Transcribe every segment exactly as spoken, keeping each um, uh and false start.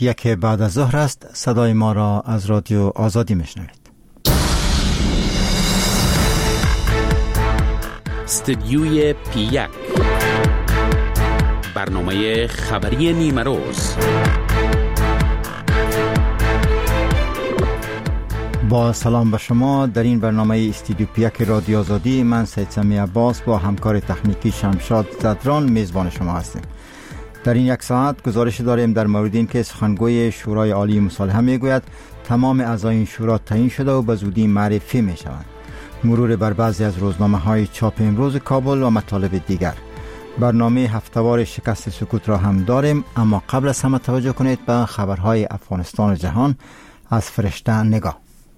یک بعد از ظهر است. صدای ما را از رادیو آزادی میشنوید. استدیوی پی یک، برنامه خبری نیمه روز. با سلام به شما. در این برنامه استودیو پی یک رادیو آزادی، من سید سمی عباس با همکار تکنیکی شمشاد زدران میزبان شما هستیم. در این یک ساعت گزارش داریم در مورد این که سخنگوی شورای عالی مصالحه میگوید تمام اعضای این شورا تعیین شده و به زودی معرفی می شوند. مرور بر بعضی از روزنامه های چاپ امروز کابل و مطالب دیگر. برنامه هفته‌وار شکست سکوت را هم داریم، اما قبل از همه توجه کنید به خبرهای افغانستان و جهان از فرشته نگاه.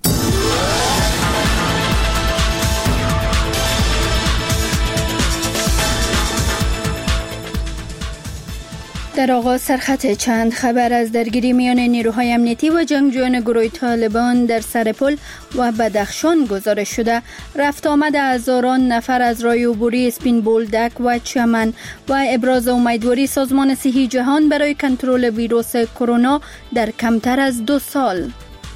در آغاز سرخط چند خبر از درگیری میان نیروهای امنیتی و جنگجویان گروه طالبان در سرپل و بدخشان گزارش شده. رفت آمد هزاران نفر از راه عبوری اسپین بولدک و چمن و ابراز امیدواری سازمان صحی جهان برای کنترل ویروس کرونا در کمتر از دو سال.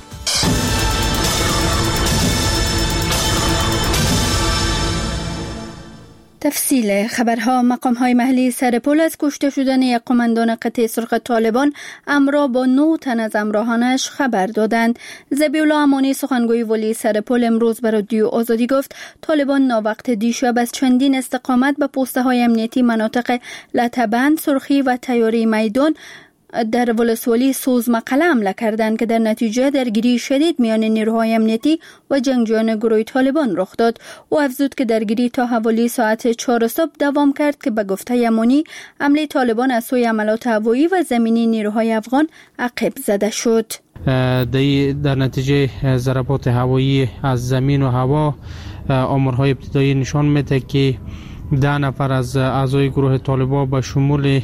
تفصیل خبرها. مقام‌های محلی سرپل از کشته شدن یک قماندان قطع سرخ طالبان همراه با نه تن از همراهانش خبر دادند. ذبیح‌الله امانی سخنگوی ولی سرپل امروز به رادیو آزادی گفت حالیبان ناوقت دیشب از چندین استقامت به پست‌های امنیتی مناطق لطه‌بند، سرخی و تیاری میدان در ولسوالی سوزمقله حمله کردند که در نتیجه درگیری شدید میان نیروهای امنیتی و جنگجویان گروه طالبان رخ داد. او افزود که درگیری تا حوالی ساعت چهار صبح دوام کرد که به گفته امانی حمله طالبان از سوی حملات هوایی و زمینی نیروهای افغان عقب زده شد. در نتیجه ضربات هوایی از زمین و هوا آمارهای ابتدایی نشان میده که ده نفر از اعضای گروه طالبان به شمول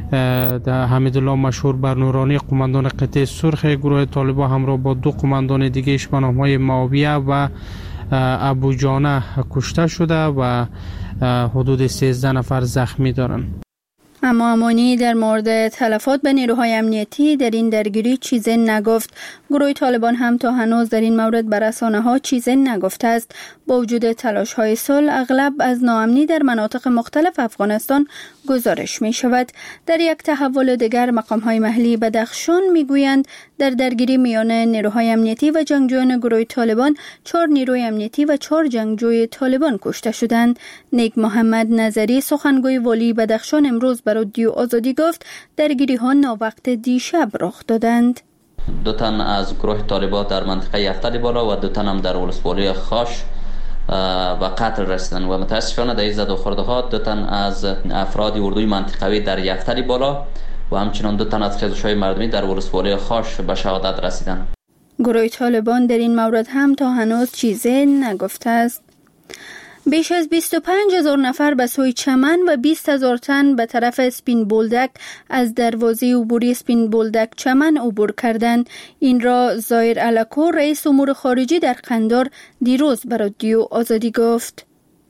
حمیدالله مشهور برنورانی قماندان قطع سرخ گروه طالبان همراه با دو قماندان دیگه به نام‌های معاویه و ابو جانه کشته شده و حدود سیزده نفر زخمی دارند. اما امانی در مورد تلفات به نیروهای امنیتی در این درگیری چیزی نگفت. گروه طالبان هم تا هنوز در این مورد به رسانه‌ها چیزی نگفته است. با وجود تلاش‌های صلح، اغلب از ناامنی در مناطق مختلف افغانستان گزارش می شود. در یک تحول دیگر مقام‌های محلی بدخشان میگویند در درگیری میان نیروهای امنیتی و جنگجویان گروه طالبان چهار نیروی امنیتی و چهار جنگجوی طالبان کشته شدند. نیک محمد نظری سخنگوی ولی بدخشان امروز به رادیو آزادی گفت درگیری‌ها ناوقت دیشب رخ دادند. دو تن از گروه طالبان در منطقه یفتلی بالا و دو تن هم در ولسوالی خاش و قتل رسیدن و متاسفانه در این زد و خورده ها دو تن از افراد اردوی منطقوی در یفتلی بالا و همچنان دو تن از خیزش‌های مردمی در ولسوالی خاش به شهادت رسیدند. گروه طالبان در این مورد هم تا هنوز چیزی نگفته است. بیش از بیست و پنج هزار نفر به سوی چمن و بیست هزار تن به طرف اسپین بولدک از دروازه عبوری اسپین بولدک چمن عبور کردند. این را زایر علکو رئیس امور خارجی در قندار دیروز به رادیو آزادی گفت.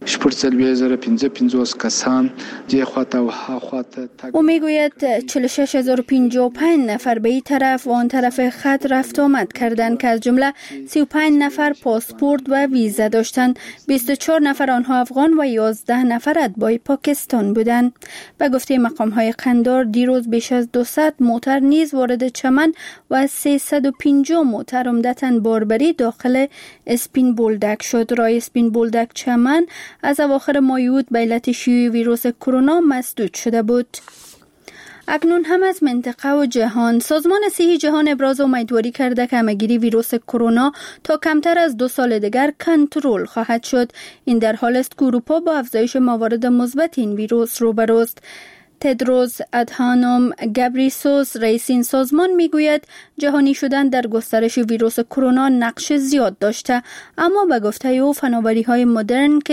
او میگوید چهل و شش هزار و پنجاه و پنج نفر به این طرف و آن طرف خط رفت آمد کردند که از جمله سی و پنج نفر پاسپورت و ویزا داشتند. بیست و چهار نفر آنها افغان و یازده نفر اتباع پاکستان بودند. به گفته مقام های قندار دیروز بیش از دویست موتر نیز وارد چمن و سیصد و پنجاه موتر عمدتاً باربری داخل اسپین بولدک شد. راه اسپین بولدک چمن از اواخر مایود به علت شیوع ویروس کرونا مسدود شده بود. اکنون هم از منطقه و جهان. سازمان صحی جهان ابراز امیدواری کرده که همه‌گیری ویروس کرونا تا کمتر از دو سال دیگر کنترل خواهد شد. این در حال است که اروپا با افزایش موارد مثبت این ویروس روبروست. تدروس ادهانوم گبریسوس رئیس این سازمان میگوید جهانی شدن در گسترش ویروس کرونا نقش زیاد داشته، اما به گفته او فناوری‌های مدرن که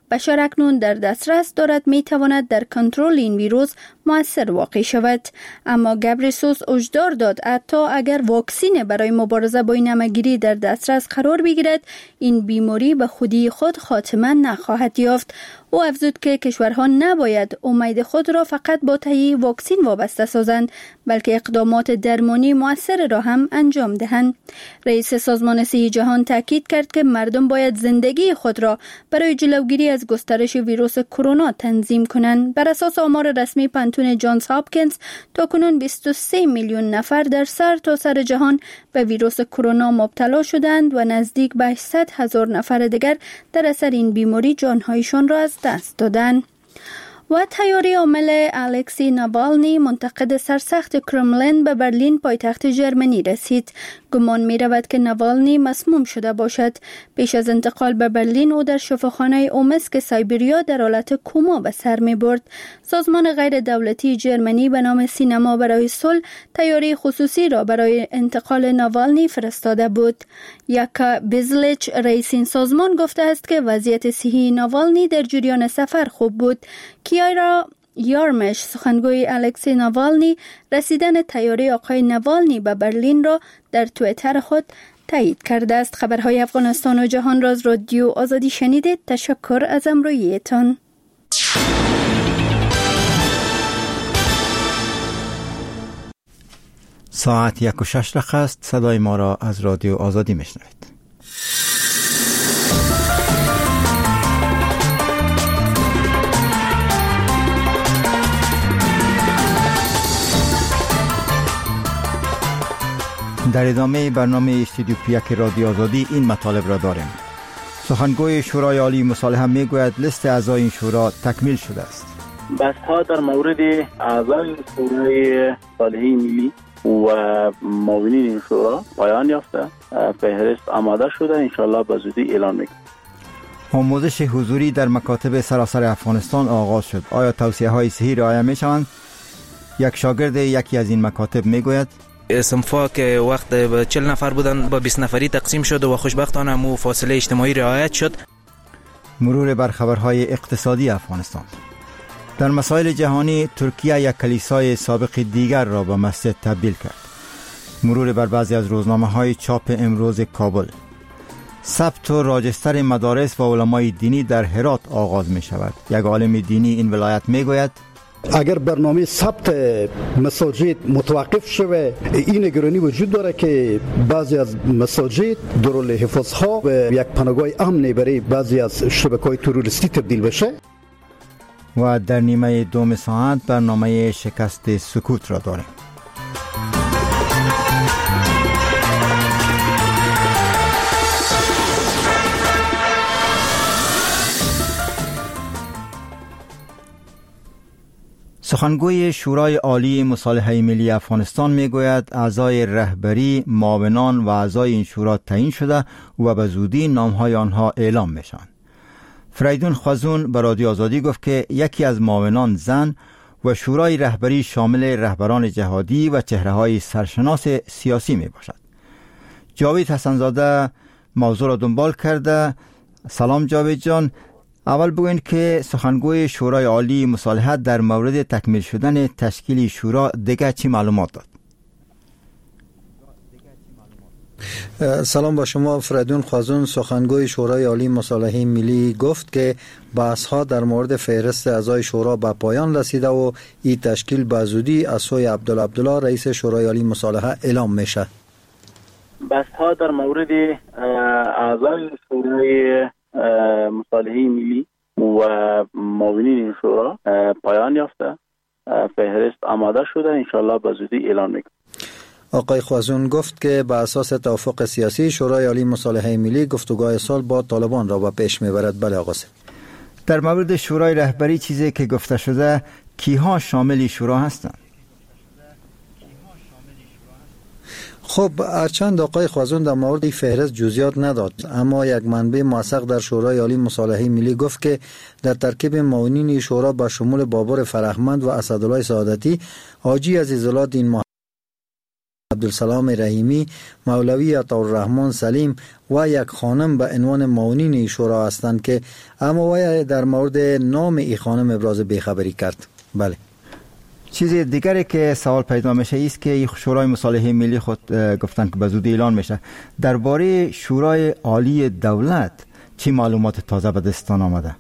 بشر اکنون در دسترس دارد می تواند در کنترل این ویروس مؤثر واقع شود. اما گبرسوس هشدار داد حتی اگر واکسین برای مبارزه با این همه‌گیری در دسترس قرار بگیرد، این بیماری به خودی خود خاتمه نخواهد یافت. او افزود که کشورها نباید امید خود را فقط با تهیه واکسین وابسته سازند، بلکه اقدامات درمانی مؤثر را هم انجام دهند. رئیس سازمان صحی جهان تاکید کرد که مردم باید زندگی خود را برای جلوگیری از گسترش ویروس کرونا تنظیم کنند. بر اساس آمار رسمی پانتون جانز هاپکینز، تاکنون بیست و سه میلیون نفر در سر تا سر جهان به ویروس کرونا مبتلا شدند و نزدیک به هشتصد هزار نفر دیگر در اثر این بیماری جانهایشان را از دست دادند. و تیاری عامل الکسی ناوالنی، منتقد سرسخت کرملین، به برلین پایتخت ژرمنی رسید. گمان می رود که ناوالنی مسموم شده باشد. پیش از انتقال به برلین او در شفاخانه اومسک سایبریا در حالت کوما به سر می برد. سازمان غیر دولتی ژرمنی به نام سینما برای صلح تیاری خصوصی را برای انتقال ناوالنی فرستاده بود. یاکا بیزلیچ، رئیس این سازمان، گفته است که وضعیت صحی ناوالنی در جریان سفر خوب بود. کیارا یارمش، سخنگوی الکسی ناوالنی، رسیدن تیاری آقای ناوالنی به برلین را در توییتر خود تایید کرده است. خبرهای افغانستان و جهان را از رادیو آزادی شنیدید. تشکر از همراهیتان. ساعت یک و شش دقیقه است. صدای ما را از رادیو آزادی میشنوید. در ادامه برنامه استودیو پیک رادیو آزادی این مطالب را داریم. سخنگوی شورای عالی مصالحه میگوید لیست اعضای این شورا تکمیل شده است. بحث‌ها در مورد اعضای شورای مصالحه ملی و معاونین این شورا پایان یافته. فهرست آماده شده، انشالله به زودی اعلان میکنیم. آموزش حضوری در مکاتب سراسر افغانستان آغاز شد. آیا توصیه های صحی رعایت میشوند؟ یک شاگرد یکی از این مکاتب میگوید صنفا که وقت چهل نفر بودن با بیست نفری تقسیم شد و خوشبختانه مو فاصله اجتماعی رعایت شد. مرور بر خبرهای اقتصادی افغانستان. در مسائل جهانی، ترکیه یک کلیسای سابق دیگر را به مسجد تبدیل کرد. مرور بر بعضی از روزنامه‌های چاپ امروز کابل. ثبت و راجستر مدارس و علمای دینی در هرات آغاز می شود. یک عالم دینی این ولایت می گوید اگر برنامه ثبت مساجد متوقف شوه، این نگرانی وجود داره که بعضی از مساجد دارالحفاظها و یک پناهگاه امنی برای بعضی از شبکه‌های تروریستی تبدیل بشه. و در نیمه دوم ساعت برنامه شکست سکوت را داریم. سخنگوی شورای عالی مصالحه ملی افغانستان میگوید اعضای رهبری، معاونان و اعضای این شورا تعیین شده و به زودی نامهای آنها اعلام میشن. فریدون خوازون به رادیو آزادی گفت که یکی از معاونان زن و شورای رهبری شامل رهبران جهادی و چهره‌های سرشناس سیاسی می باشد. جاوید حسنزاده موضوع را دنبال کرده. سلام جاوید جان، اول بگوین که سخنگوی شورای عالی مصالحت در مورد تکمیل شدن تشکیل شورا دیگه چی معلومات داد؟ سلام با شما. فریدون خوازون سخنگوی شورای عالی مصالحه ملی گفت که بحث‌ها در مورد فهرست اعضای شورا به پایان رسیده و این تشکیل به زودی از سوی عبدالله عبدالله رئیس شورای عالی مصالحه اعلام میشه. بحث‌ها در مورد اعضای شورای مصالحه ملی و معاونین این شورا پایان یافته. فهرست آماده شده، انشالله به زودی اعلان میکنیم. آقای خوازون گفت که به اساس توافق سیاسی شورای عالی مصالحه ملی گفتگوهای صلح با طالبان را به پیش میبرد. بله آقا. در مورد شورای رهبری چیزی که گفته شده، کیها شامل شورا هستند؟ خب هرچند آقای خوازون در مورد فهرست جزئیات نداد، اما یک منبع موثق در شورای عالی مصالحه ملی گفت که در ترکیب معاونین شورا با شمول بابر فرهمند و اسدالله سعادتی، حاجی عزیزالله دین عبدالسلام رحیمی، مولوی عطاالرحمن سلیم و یک خانم به عنوان معاونین شورا هستند که اما وی در مورد نام این خانم ابراز بیخبری کرد. بله. چیز دیگری که سوال پیدا میشه است که شورای مصالحه ملی خود گفتن که به زودی اعلان میشه. درباره شورای عالی دولت چی معلومات تازه به دستان آمده؟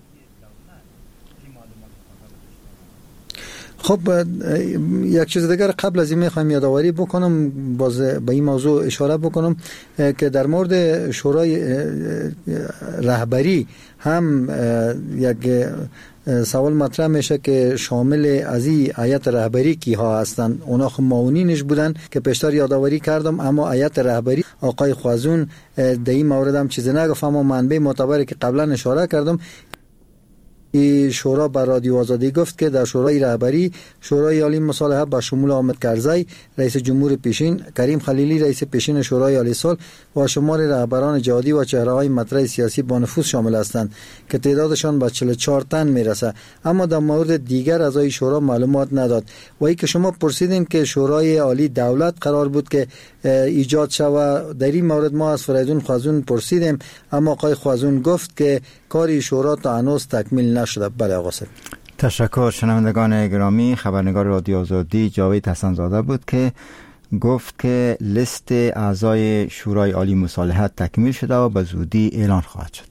خب یک چیز دیگر قبل از این میخوایم یادآوری بکنم، باز به این موضوع اشاره بکنم که در مورد شورای رهبری هم یک سوال مطرح میشه که شامل از این هیئت رهبری کی ها هستند. اونا خب معاونینش بودن که پیشتر یادآوری کردم، اما هیئت رهبری آقای خوازون در این مورد هم چیزی نگفت، اما منبع معتبری که قبلا اشاره کردم ای شورا بر رادیو آزادی گفت که در شورای رهبری شورای عالی مصالحه با شمول حامد کرزی رئیس جمهور پیشین، کریم خلیلی رئیس پیشین شورای عالی صلح و شمار رهبران جهادی و چهره‌های مطرح سیاسی با نفوذ شامل هستند که تعدادشان به چهل و چهار تن میرسه. اما در مورد دیگر اعضای شورا معلومات نداد. و ای که شما پرسیدین که شورای عالی دولت قرار بود که ایجاد شود، در این مورد ما از فریدون خوازون پرسیدیم، اما آقای خوازون گفت که کاری شورا تا هنوز تکمیل نشده. بله آقا صاحب. تشکر. شنوندگان گرامی، خبرنگار رادیو آزادی جاوید حسن‌زاده بود که گفت که لیست اعضای شورای عالی مصالحت تکمیل شده و به زودی اعلان خواهد شد.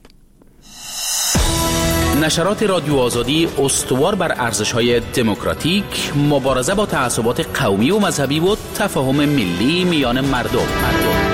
نشرات رادیو آزادی استوار بر ارزش‌های دموکراتیک، مبارزه با تعصبات قومی و مذهبی و تفاهم ملی میان مردم. مردم.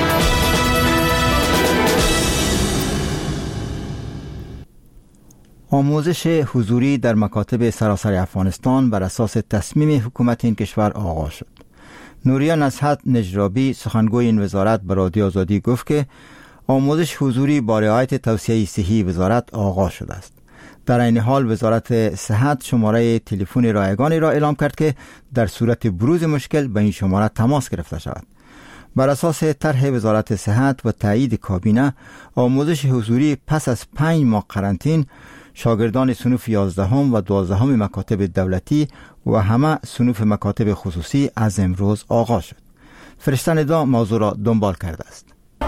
آموزش حضوری در مکاتب سراسر افغانستان بر اساس تصمیم حکومت این کشور آغاز شد. نوریا نصحت نجرابی سخنگوی این وزارت به رادیو آزادی گفت که آموزش حضوری با رعایت توصیه صحی وزارت آغاز شده است. در این حال وزارت صحت شماره تلفن رایگانی را اعلام کرد که در صورت بروز مشکل به این شماره تماس گرفته شود. بر اساس طرح وزارت صحت و تایید کابینه، آموزش حضوری پس از پنج ماه قرنطین شاگردان صنوف یازدهم و دوازدهم مکاتب دولتی و همه صنوف مکاتب خصوصی از امروز آغاز شد. فرشته ندا موضوع را دنبال کرده است.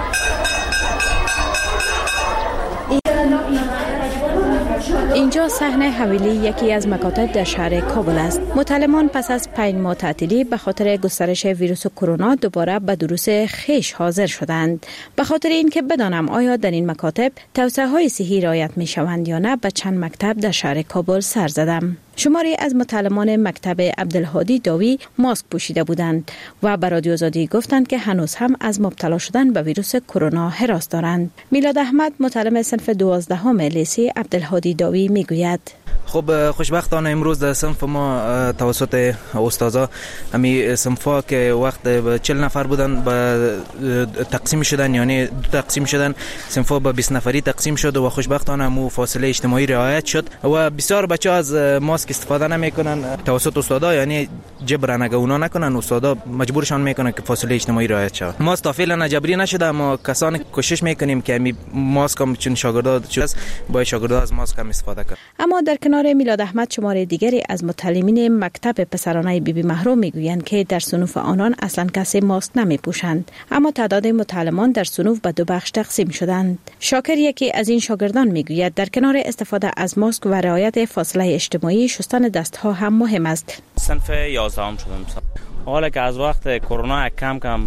اینجا صحنه حویلی یکی از مکاتب در شهر کابل است. متعلمان پس از پنج ماه تعطیلی به خاطر گسترش ویروس کرونا دوباره به دروس خیش حاضر شدند. به خاطر اینکه بدانم آیا در این مکاتب توصیه‌های صحی رعایت می‌شوند یا نه، به چند مکتب در شهر کابل سر زدم. شماری از متعلمان مکتب عبدالهادی داوی ماسک پوشیده بودند و به رادیو آزادی گفتند که هنوز هم از مبتلا شدن به ویروس کرونا هراس دارند. میلاد احمد متعلم صنف دوازدهم لیسه عبدالهادی داوی میگوید: خب خوشبختانه امروز در صنف ما توسط استادا امی صنفا که وقت چهل نفر بودن به تقسیم شدن، یعنی دو تقسیم شدن، صنفا به بیست نفری تقسیم شد و خوشبختانه مو فاصله اجتماعی رعایت شد و بسیار بچه از ماسک استفاده نمیکنن توسط استادا، یعنی جبران اگه اونا نکنن استادا مجبورشان میکنن که فاصله اجتماعی رعایت شود. ماسک تا فعلا جبری نشده، اما کسانی کوشش میکنیم که امی ماسک هم چون شاگردا شده با شاگردا از ماسک هم استفاده کنن. اما در کنار میلاد احمد شماره دیگری از متعلمین مکتب پسرانه بی بی محروم میگویند که در صنوف آنان اصلا کسی ماسک نمیپوشند، اما تعداد متعلمان در صنوف به دو بخش تقسیم شدند. شاکر یکی از این شاگردان میگوید در کنار استفاده از ماسک و رعایت فاصله اجتماعی، شستن دستها هم مهم است. صنف یازدهم شدم. حالا که از وقت کرونا کم کم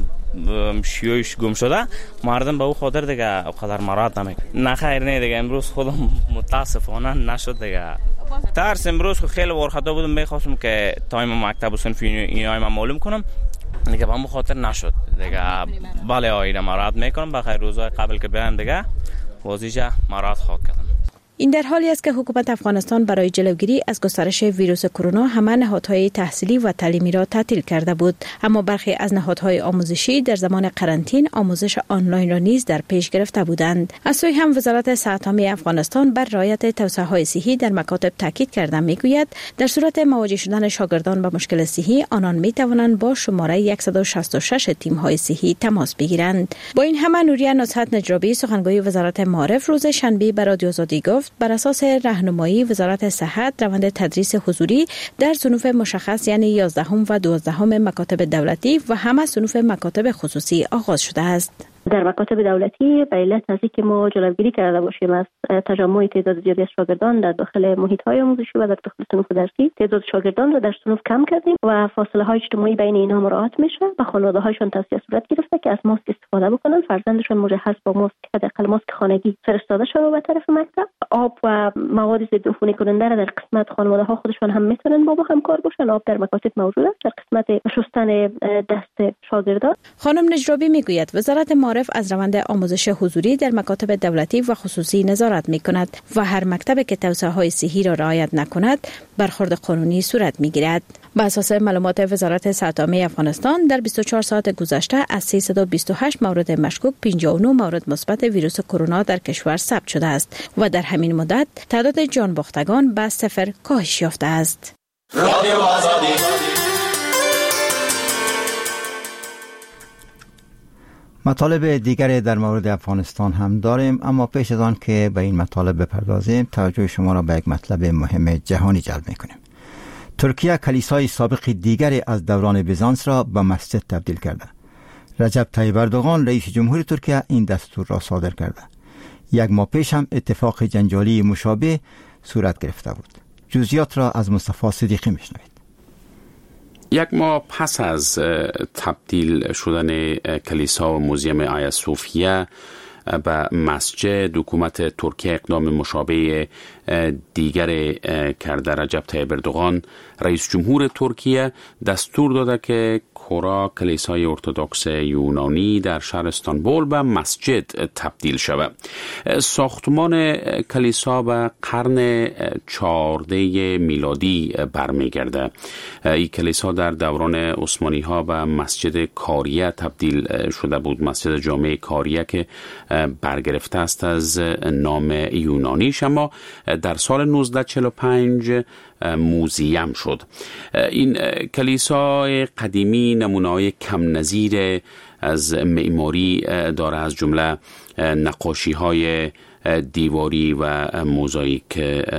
شیوعش گم شده، مردم به او خاطر دیگه قدر مراد نمیکنه. نه خیر نه دیگه، امروز خودم متاسفانه نشد دیگه. ترس امروز خیلی ورختا بودم، میخواستم که تایم مکتب و صنف اینای من معلوم کنم دیگه، به خاطر نشد دیگه. بله آینه مراد میکنم، بخیر روزهای قبل که بیایم دیگه وازیجه مراد خواهد کردم. این در حالی است که حکومت افغانستان برای جلوگیری از گسترش ویروس کرونا همه نهادهای تحصیلی و تعلیمی را تعطیل کرده بود، اما برخی از نهادهای آموزشی در زمان قرنطین آموزش آنلاین را نیز در پیش گرفته بودند. از سوی هم وزارت صحت عامه افغانستان بر رعایت توصیه‌های صحی در مکاتب تاکید کرده میگوید در صورت مواجه شدن شاگردان با مشکل صحی، آنان می توانند با شماره صد و شصت و شش تیم‌های صحی تماس بگیرند. با این همه نوریا نصحت نجرابی سخنگوی وزارت معارف روز شنبه به رادیو آزادی گفت بر اساس راهنمایی وزارت صحت روند تدریس حضوری در صنوف مشخص یعنی یازدهم و دوازدهم مکاتب دولتی و همه صنوف مکاتب خصوصی آغاز شده است. در مکاتب دولتی به علت از اینکه ما جلوگیری کرده باشیم از تجمع تعداد زیادی از شاگردان در داخل محیط‌های آموزشی و در داخل صنوف درسی، تعداد شاگردان را در صنوف کم کردیم و فاصله های اجتماعی بین اینها مراعات میشه و خانواده‌هایشان توصیه صورت گرفته که از ماسک استفاده بکنن، فرزندشان مجهز با ماسک، حداقل ماسک خانگی فرستاده شده به طرف مکتب. آب و مواد ضد عفونی کننده را در قسمت خانواده‌ها خودشان هم میتونن با ما همکار باشن. آب در مکاتب موجود است در قسمت شستن دست شاگردان. خانم نجرابی میگوید وزارت معارف از روند آموزش حضوری در مکاتب دولتی و خصوصی نظارت میکند و هر مکتب که توصیه‌های صحی را رعایت نکند برخورد قانونی صورت میگیرد. بر اساس معلومات وزارت صحت عامه افغانستان در بیست و چهار ساعت گذشته از سیصد و بیست و هشت مورد مشکوک پنجاه و نه مورد مثبت ویروس کرونا در کشور ثبت شده است و در همین مدت تعداد جان باختگان به صفر کاهش یافته است. رادیو آزادی. مطالب دیگری در مورد افغانستان هم داریم، اما پیش از آن که به این مطالب بپردازیم توجه شما را به یک مطلب مهم جهانی جلب می‌کنیم. ترکیه کلیسای سابق دیگری از دوران بیزانس را به مسجد تبدیل کرده. رجب طیب اردوغان رئیس جمهور ترکیه این دستور را صادر کرده. یک ماه پیش هم اتفاق جنجالی مشابه صورت گرفته بود. جزئیات را از مصطفی صدیقی میشنوید. یک ماه پس از تبدیل شدن کلیسا و موزیم آیا صوفیه به مسجد، حکومت ترکیه اقدام مشابه دیگر کرده. رجب طیب اردوغان رئیس جمهور ترکیه دستور داده که کورا کلیسای ارتدوکس یونانی در شهر استانبول به مسجد تبدیل شود. ساختمان کلیسا به قرن چهارده میلادی برمیگرده. این کلیسا در دوران عثمانی ها به مسجد کاریه تبدیل شده بود. مسجد جامع کاریه که برگرفته است از نام یونانیش، اما در سال نوزده چهل و پنج موزیم شد. این کلیسای قدیمی نمونه‌های کم نظیر از معماری داره، از جمله نقاشی‌های دیواری و موزاییک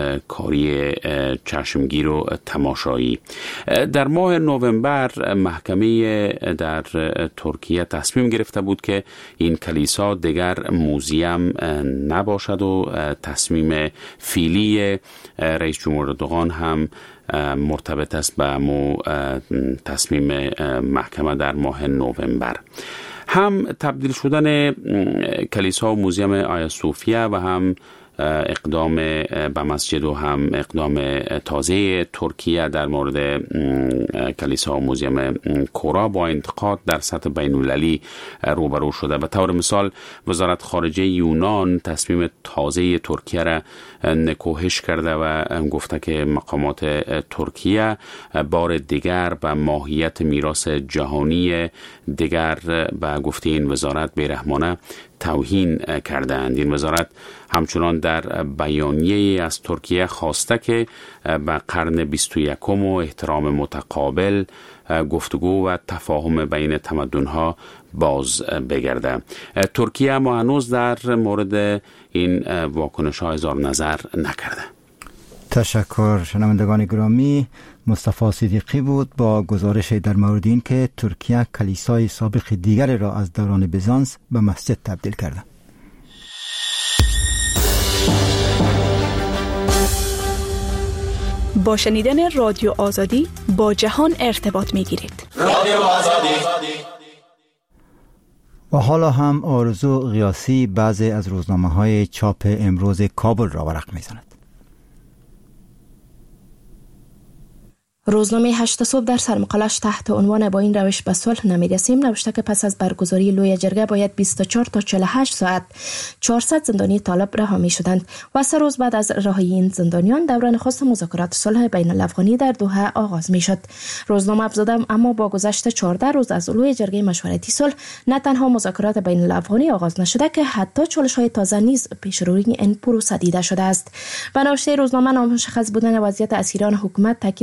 کاری چشمگیر و تماشایی. در ماه نوامبر محکمه در ترکیه تصمیم گرفته بود که این کلیسا دیگر موزیم نباشد و تصمیم فعلی رئیس جمهور اردوغان هم مرتبط است به مو تصمیم محکمه در ماه نوامبر. هم تبدیل شدن کلیسا و موزیم آیا صوفیه و هم اقدام به مسجد و هم اقدام تازه ترکیه در مورد کلیسا و موزیم کورا با انتقاد در سطح بین المللی روبرو شده. به طور مثال وزارت خارجه یونان تصمیم تازه ترکیه را نکوهش کرده و گفته که مقامات ترکیه بار دیگر به ماهیت میراث جهانی دیگر به گفته این وزارت بیرحمانه توهین کردند. این وزارت همچنان در بیانیه از ترکیه خواسته که به قرن بیست و یکم و احترام متقابل، گفتگو و تفاهم بین تمدن‌ها باز بگرده. ترکیه اما هنوز در مورد این واکنش‌ها اظهار نظر نکرده. تشکر شنوندگان گرامی. مصطفی صدیقی بود با گزارش در مورد این که ترکیه کلیسای سابق دیگر را از دوران بیزانس به مسجد تبدیل کرده. با شنیدن رادیو آزادی با جهان ارتباط می گیرید. رادیو آزادی. و حالا هم آرزو قیاسی بعضی از روزنامه‌های چاپ امروز کابل را ورق می‌زند. روزنامه هشت صبح در سرمقالش تحت عنوان با این روش به صلح نمی‌رسیم نوشته که پس از برگزاری لوی جرگه باید بیست و چهار تا چهل و هشت ساعت چهارصد زندانی طالب رها می‌شدند و سه روز بعد از رهایی این زندانیان دوره نخست مذاکرات صلح بین الافغانی در دوحه آغاز می‌شد. روزنامه افزوده اما با گذشت چهارده روز از لوی جرگه مشورتی صلح نه تنها مذاکرات بین الافغانی آغاز نشده که حتی چالش‌های تازه نیز پیش روی این پروسه دیده شده است. به نوشته روزنامه نامشخص بودن وضعیت اسیران حکومت تاکید برخی از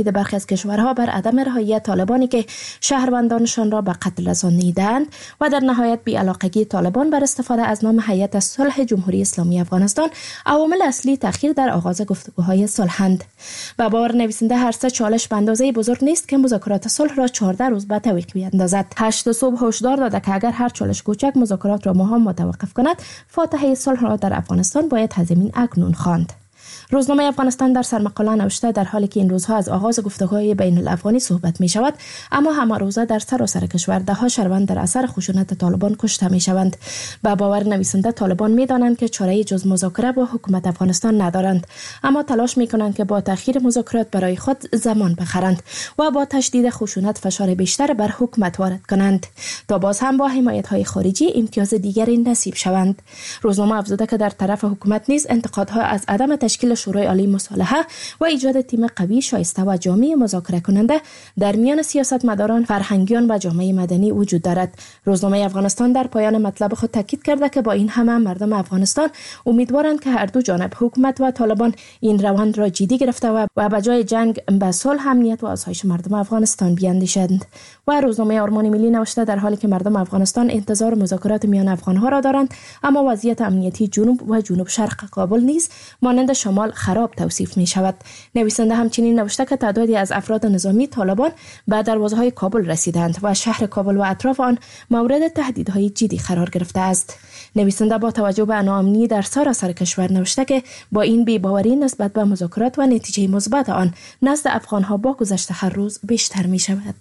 کشورها بر عدم رعایت طالبانی که شهروندانشان را به قتل رسانیدند و در نهایت بی‌علاقگی طالبان بر استفاده از نام هیئت صلح جمهوری اسلامی افغانستان عوامل اصلی تأخیر در آغاز گفتگوهای صلحند. با باور نویسنده هر سه چالش به اندازه بزرگ نیست که مذاکرات صلح را چهارده روز به تعویق بیاندازد. هشت صبح هشدار داده که اگر هر چالش کوچک مذاکرات را مهم متوقف کند، فاتحه صلح را در افغانستان باید همین اکنون خواند. روزنامه افغانستان در سرمقاله نوشته در حالی که این روزها از آغاز گفتگوهای بین الافغانی صحبت می شود، اما همه روزه در سراسر کشور ده ها شهروند در اثر خشونت طالبان کشته می شوند. با باور نویسنده طالبان می دانند که چاره‌ای جز مذاکره با حکومت افغانستان ندارند، اما تلاش می کنند که با تأخیر مذاکرات برای خود زمان بخرند و با تشدید خشونت فشار بیشتر بر حکومت وارد کنند تا باز هم با حمایت های خارجی امتیاز دیگری نصیب شوند. روزنامه افزوده که در طرف حکومت نیز انتقادها از عدم تشکیل شورای عالی مصالحه و ایجاد تیم قوی شایسته و جامع مذاکره کننده در میان سیاستمداران، فرهنگیان و جامعه مدنی وجود دارد. روزنامه افغانستان در پایان مطلب خود تاکید کرده که با این همه مردم افغانستان امیدوارند که هر دو جانب، حکومت و طالبان، این روند را جدی گرفته و به جای جنگ به صلح، امنیت و آسایش مردم افغانستان بیاندیشند. و روزنامه آرمان ملی نوشته در حالی که مردم افغانستان انتظار مذاکرات میان افغانها را دارند، اما وضعیت امنیتی جنوب و جنوب شرق کابل نیز مانند شمال خراب توصیف می شود. نویسنده همچنین نوشته که تعدادی از افراد نظامی طالبان به دروازه‌های کابل رسیدند و شهر کابل و اطراف آن مورد تهدیدهای جدی قرار گرفته است. نویسنده با توجه به ناامنی در سراسر کشور نوشته که با این بی‌باوری نسبت به مذاکرات و نتیجه مثبت آن نزد افغانها با گذشت هر روز بیشتر می شود.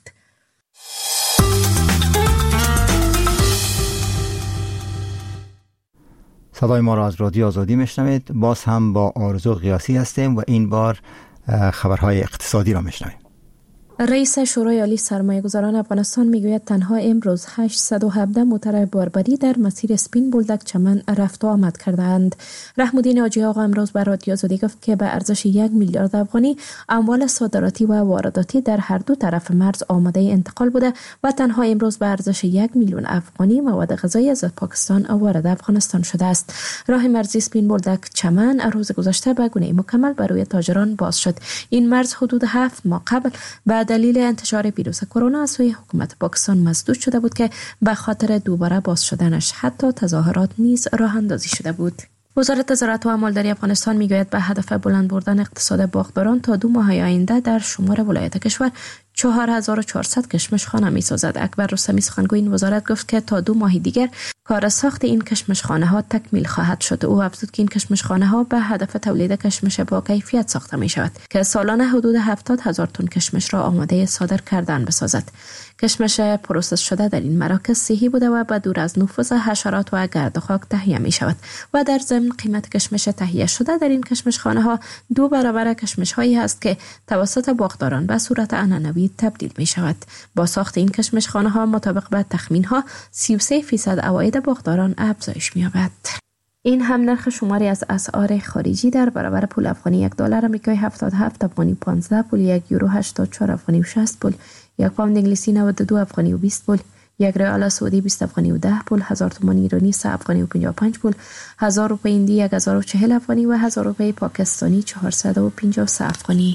صدای ما را از رادیو آزادی میشنوید. باز هم با آرزو قیاسی هستیم و این بار خبرهای اقتصادی را میشنویم. رئیس شورای عالی سرمایه گذاران افغانستان میگوید تنها امروز هشتصد و هفده موتر باربری در مسیر سپین بولدک چمن رفت و آمد کردند. رحم‌الدین حاجی آقا امروز به رادیو آزادی گفت که به ارزش یک میلیارد افغانی اموال صادراتی و وارداتی در هر دو طرف مرز آماده انتقال بوده و تنها امروز به ارزش یک میلیون افغانی مواد غذایی از پاکستان وارد افغانستان شده است. راه مرزی سپین بولدک چمن روز گذشته به گونه مکمل برای تاجران باز شد. این مرز حدود هفت ماه قبل بعد دلیل انتشار ویروس کرونا از سوی حکومت پاکستان مسدود شده بود که به خاطر دوباره باز شدنش حتی تظاهرات نیز راه اندازی شده بود. وزارت زراعت و امالداری افغانستان میگوید به هدف بلند بردن اقتصاد باغداران تا دو ماه آینده در شمار ولایت کشور چهار هزار و چهارصد کشمش خانه می سازد. اکبر رستمی سخنگوی این وزارت گفت که تا دو ماه دیگر کار ساخت این کشمش خانه ها تکمیل خواهد شد. او افزود که این کشمش خانه ها به هدف تولید کشمش با کیفیت ساخته می شود که سالانه حدود هفتاد هزار تن کشمش را آماده صادر کردن بسازد. کشمش پروسس شده در این مراکز صحی بوده و به دور از نفوذ حشرات و گرد و خاک تهیه می شود و در ضمن قیمت کشمش تهیه شده در این کشمش خانه ها دو برابر کشمش هایی است که توسط باغداران به صورت عنعنوی تبدیل می شود. با ساخت این کشمش خانه ها مطابق به تخمین ها سی و سه درصد عواید باغداران افزایش می یابد. این هم نرخ شماری از اسعار خارجی در برابر پول افغانی: یک دلار آمریکایی هفتاد و هفت افغانی پانزده پول، یک یورو هشتاد و چهار افغانی و شصت پول، یک پوند انگلیسی نود و دو افغانی و بیست پول، یک ریال سعودی بیست افغانی و ده پول، هزار تومان ایرانی سه افغانی و پنجاه و پنج پول، هزار روپیه هندی یک هزار و چهل افغانی و هزار روپیه پاکستانی چهارصد و پنجاه و سه افغانی.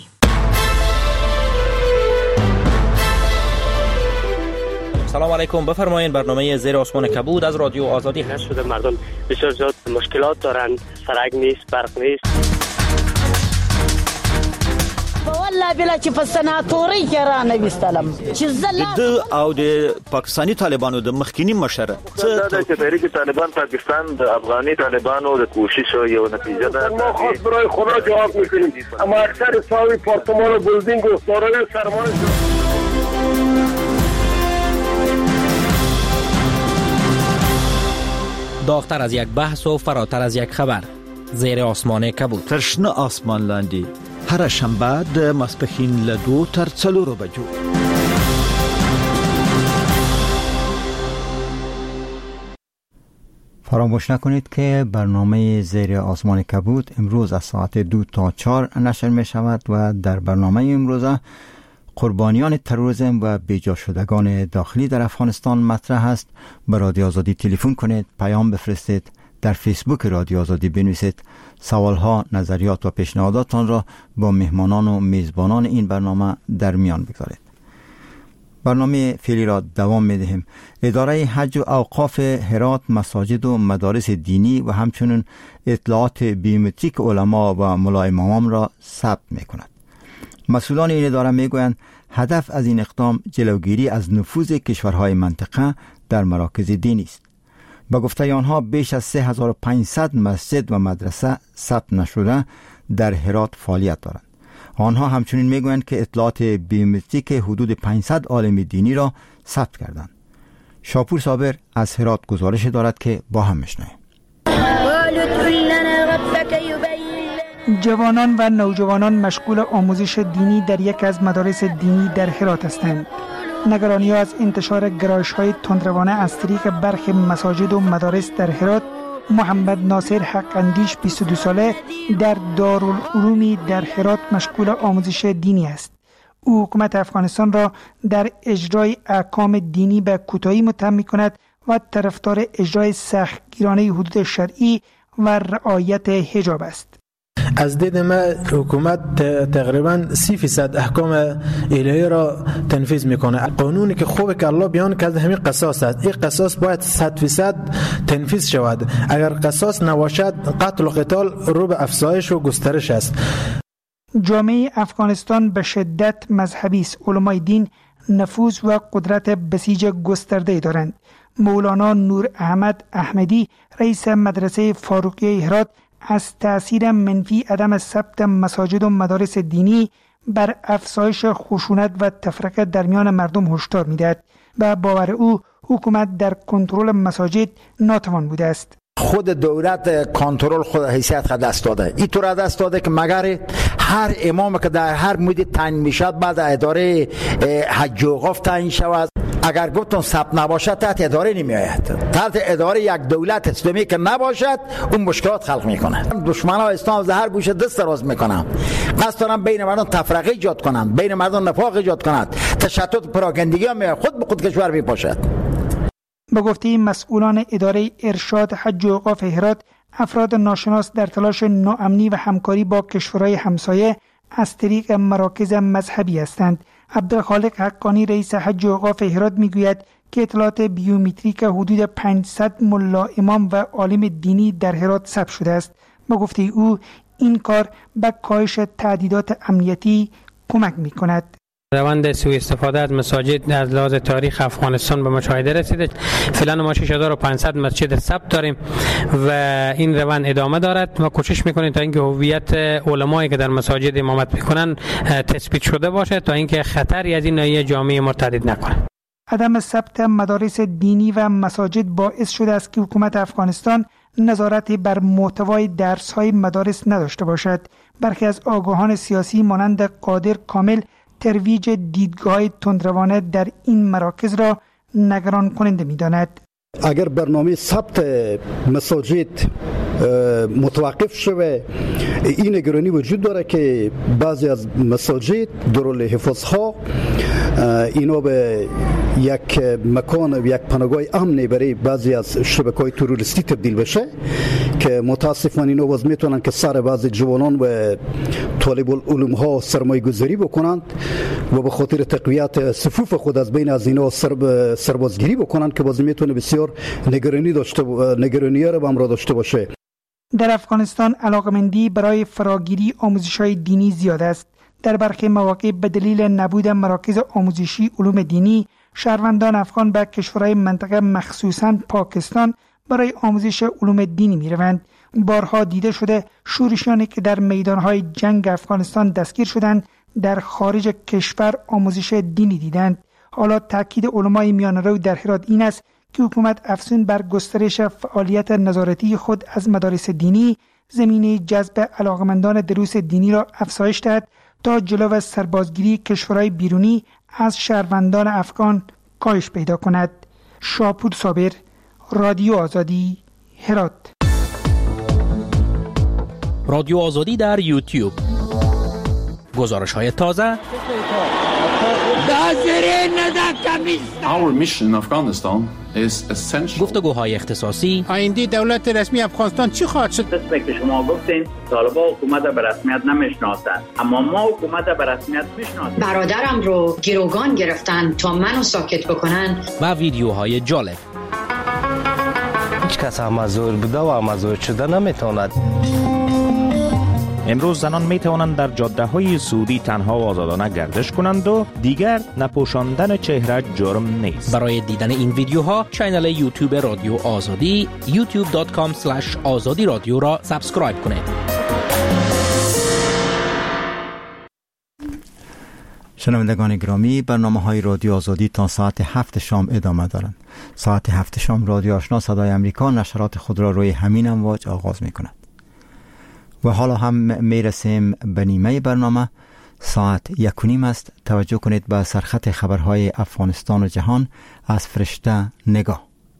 سلام علیکم، بفرمایید. برنامه زیر آسمان کبود از رادیو آزادی هست. شده مردم بسیار زیاد مشکلات دارن، سرک نیست، برق نیست. والله بلا چې په سناتوري کې را نه وستلم چې زله د او د پاکستانی طالبانو د مخکینی مشر څه د تحریک طالبان پاکستان د افغاني طالبانو د کوشش یو نتیجه ده. ما خاص برای خدا جواب میکنیم، اما اکثر ساوی پارتمان و بلدینگ و دارای سرمایه داغتر از یک بحث و فراتر از یک خبر. زیر آسمان کبود. ترشنه آسمان لاندی هر شنبه د ماسپښین له دو تر څلورو بجو. فراموش نکنید که برنامه زیر آسمان کبود امروز از ساعت دو تا چهار نشر می شود و در برنامه امروز قربانیان تروریسم و بیجا شدگان داخلی در افغانستان مطرح است. به رادیو آزادی تلفن کنید، پیام بفرستید، در فیسبوک رادیو آزادی بنویسید. سوالها، نظریات و پیشنهاداتان را با مهمانان و میزبانان این برنامه در میان بگذارید. برنامه فعلی را دوام می‌دهیم. اداره حج و اوقاف هرات مساجد و مدارس دینی و همچنین اطلاعات بیومتریک علما و ملا امامان را ثبت می‌کند. مسئولان این اداره میگویند هدف از این اقدام جلوگیری از نفوذ کشورهای منطقه در مراکز دینی است. با گفته آنها بیش از سه هزار و پانصد مسجد و مدرسه ثبت نشده در هرات فعالیت دارند. آنها همچنین میگویند که اطلاعات بیومتریک حدود پانصد عالم دینی را ثبت کردند. شاپور صابر از هرات گزارش دارد که با هم میشنویم. جوانان و نوجوانان مشغول آموزش دینی در یک از مدارس دینی در هرات هستند. نگرانی ها از انتشار گرایش های تندروانه از طریق برخی مساجد و مدارس در هرات. محمد ناصر حق اندیش بیست و دو ساله در دارالعلومی در هرات مشغول آموزش دینی است. او حکومت افغانستان را در اجرای احکام دینی به کوتاهی متهم می‌کند و طرفدار اجرای سختگیرانه حدود شرعی و رعایت حجاب است. از دید ما حکومت تقریبا سی فیصد احکام الهی را تنفیذ میکنه. قانونی که خوبه که الله بیان کرده همین قصاص است. این قصاص باید صد فیصد تنفیذ شود. اگر قصاص نباشد قتل و قتال رو به افزایش و گسترش است. جامعه افغانستان به شدت مذهبی است. علمای دین نفوذ و قدرت بسیج گسترده دارند. مولانا نور احمد احمدی رئیس مدرسه فاروقیه هرات از تأثیر منفی عدم ثبت مساجد و مدارس دینی بر افزایش خشونت و تفرقه در میان مردم هشدار می‌دهد و باور او حکومت در کنترل مساجد ناتوان بوده است. خود دولت کنترل خود حیثیت خود دست داده. این طور دست داده که مگر هر امام که در هر مدت تعیین میشد بعد اداره حج و اوقاف تعیین شود. اگر گفتم ثبت نباشد تحت اداره نمی آید. تحت اداره یک دولت اسلامی که نباشد اون مشکلات خلق میکنه. دشمنان اسلام از هر گوشه دست دراز میکنن. قصد دارن بین مردم تفرقه ایجاد کنن، بین مردم نفاق ایجاد کنند، تشتت پراگندگی هم خود به خود کشور میپاشد. به گفته مسئولان اداره ارشاد حج و اوقاف هرات، افراد ناشناس در تلاش ناامنی و همکاری با کشورهای همسایه از طریق مراکز مذهبی هستند. عبدالخالق حقانی رئیس حج و اوقاف هرات میگوید که اطلاعات بیومتریک حدود پانصد ملا امام و عالم دینی در هرات ثبت شده است. به گفته او این کار به کاهش تهدیدات امنیتی کمک میکند. روند سوء استفاده از مساجد از لحاظ تاریخ افغانستان به مشاهده رسیده. فعلا ما شش هزار و پانصد مسجد ثبت داریم و این روند ادامه دارد. ما کوشش میکنیم تا اینکه هویت علمایی که در مساجد امامت میکنن تثبیت شده باشه تا اینکه خطری از این ناحیه جامعه مرتد نکنه. عدم ثبت مدارس دینی و مساجد باعث شده است که حکومت افغانستان نظارت بر محتوای درس‌های مدارس نداشته باشد. برخی از آگاهان سیاسی مانند قادر کامل ترویج دیدگاه تندروانه در این مراکز را نگران کننده می‌داند. اگر برنامه ثبت مساجد متوقف شوه، این نگرانی وجود داره که بعضی از مساجد دارالحفاظها اینا به یک مکان و یک پناهگاه امنی برای بعضی از شبکه‌های تروریستی تبدیل بشه که متاسفانه اینا باز میتونن که سر بعضی جوانان و طالب العلوم ها سرمایه گذاری بکنند و به خاطر تقویت صفوف خود از بین از اینا سرب سربازگیری بکنند که باز میتونه بسیار نگرانی داشته نگرانی را هم را داشته باشه. در افغانستان علاقمندی برای فراگیری آموزش‌های دینی زیاد است. در برخی مواقع به دلیل نبود مراکز آموزشی علوم دینی، شهروندان افغان به کشورهای منطقه مخصوصاً پاکستان برای آموزش علوم دینی می‌روند. بارها دیده شده شورشیانی که در میدانهای جنگ افغانستان دستگیر شدند در خارج کشور آموزش دینی دیدند. حالا تاکید علمای میانه‌رو در هرات این است که حکومت افزون بر گسترش فعالیت نظارتی خود از مدارس دینی زمینه جذب علاقمندان دروس دینی را افزایش دهد تا جلو سربازگیری کشورهای بیرونی از شهروندان افغان کاهش پیدا کند. شاپور صابر، رادیو آزادی، هرات. رادیو آزادی در یوتیوب. گزارش های تازه، Our mission in Afghanistan is essential. گفتگوهای اختصاصی. آینده دولت رسمی افغانستان چی خواهد شد؟ دست که شما گفتین طالبان حکومت به رسمیت نمیشناسند، اما ما حکومت به رسمیت میشناسیم. برادرم رو گروگان گرفتن تا منو ساکت بکنن. و ویدیوهای جالب. هیچ کس مزور بوده و مزور شده نمیتواند. امروز زنان می توانند در جاده های سعودی تنها و آزادانه گردش کنند و دیگر نپوشاندن چهره جرم نیست. برای دیدن این ویدیوها کانال یوتیوب رادیو آزادی یوتیوب دات کام اسلش آزادی رادیو را سابسکرایب کنید. شنوندگان گرامی، برنامه های رادیو آزادی تا ساعت هفت شام ادامه دارند. ساعت هفت شام رادیو آشنا صدای امریکا نشرات خود را روی همین امواج آغاز می کند. و حالا هم می رسیم به نیمه برنامه. ساعت یک و نیم است. توجه کنید به سرخط خبرهای افغانستان و جهان از فرشته نگاه.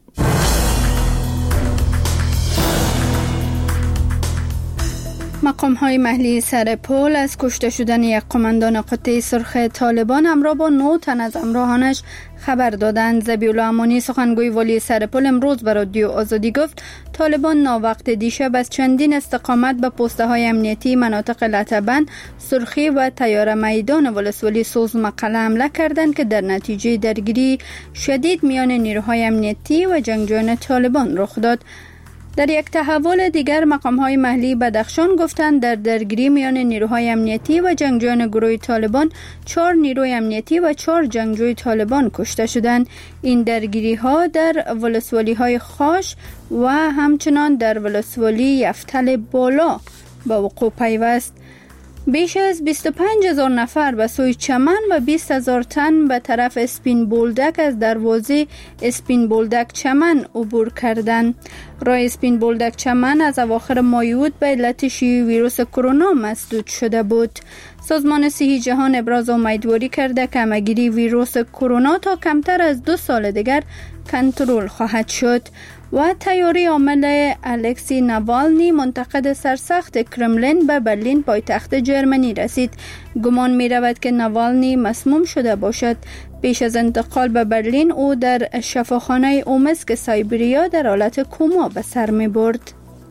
مقام‌های محلی سرپل از کشته شدن یک قماندان قطعه سرخ طالبان همراه با نه تن از همراهانش خبر دادند. ذبیح‌الله امانی سخنگوی والی سرپل امروز به رادیو آزادی گفت طالبان ناوقت دیشب از چندین استقامت به پست‌های امنیتی مناطق لطبن، سرخی و تیاره میدان ولسوالی سوز مقله حمله کردند که در نتیجه درگیری شدید میان نیروهای امنیتی و جنگجویان طالبان رخ داد. در یک تحول دیگر مقام‌های محلی بدخشان گفتند در درگیری میان نیروهای امنیتی و جنگجویان گروه طالبان چهار نیروی امنیتی و چهار جنگجوی طالبان کشته شدند. این درگیری‌ها در ولسوالی‌های خاش و همچنان در ولسوالی یفتل بالا به وقوع پیوست. بیش از بیست و پنج هزار نفر به سوی چمن و بیست هزار تن به طرف اسپین بولدک از دروازه اسپین بولدک چمن عبور کردند. راه اسپین بولدک چمن از اواخر مایود به علت شیوع ویروس کرونا مسدود شده بود. سازمان صحی جهان ابراز امیدواری کرده که همه‌گیری ویروس کرونا تا کمتر از دو سال دیگر کنترل خواهد شد. و تیاری عامل الکسی ناوالنی منتقد سرسخت کرملین به برلین پایتخت جرمنی رسید. گمان می رود که ناوالنی مسموم شده باشد. پیش از انتقال به برلین او در شفاخانه اومسک سایبریا در حالت کوما به سر می برد.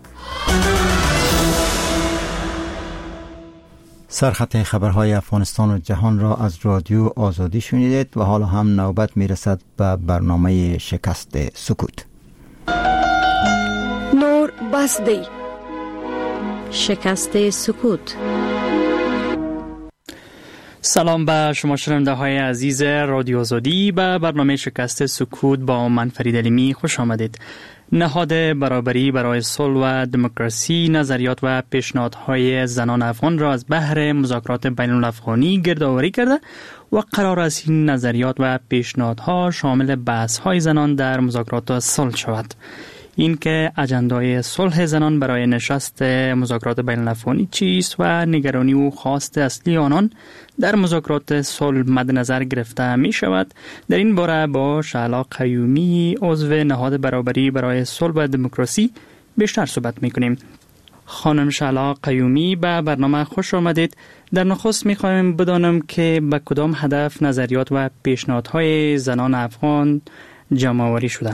سرخط خبرهای افغانستان و جهان را از رادیو آزادی شنیدید و حالا هم نوبت می رسد به برنامه شکست سکوت. نور بسدی شکست سکوت. سلام به شما شنونده های عزیز رادیو آزادی. به برنامه شکست سکوت با من فرید علیمی خوش آمدید. نهاد برابری برای صلح و دموکراسی نظریات و پیشنهادهای زنان افغان را از بحر مذاکرات بین الافغانی گردآوری کرده و قرار است این نظریات و پیشنهادها شامل بحث‌های زنان در مذاکرات صلح شود. این که اجندای صلح زنان برای نشست مذاکرات بین الافغانی چیست و نگرانی و خواست اصلی آنان در مذاکرات صلح مد نظر گرفته می شود. در این باره با شعلا قیومی عضو نهاد برابری برای صلح و دموکراسی بیشتر صحبت می کنیم. خانم شعلا قیومی به برنامه خوش آمدید. در نخست می خواهیم بدانم که به کدام هدف نظریات و پیشنهادهای زنان افغان جمع‌آوری شده؟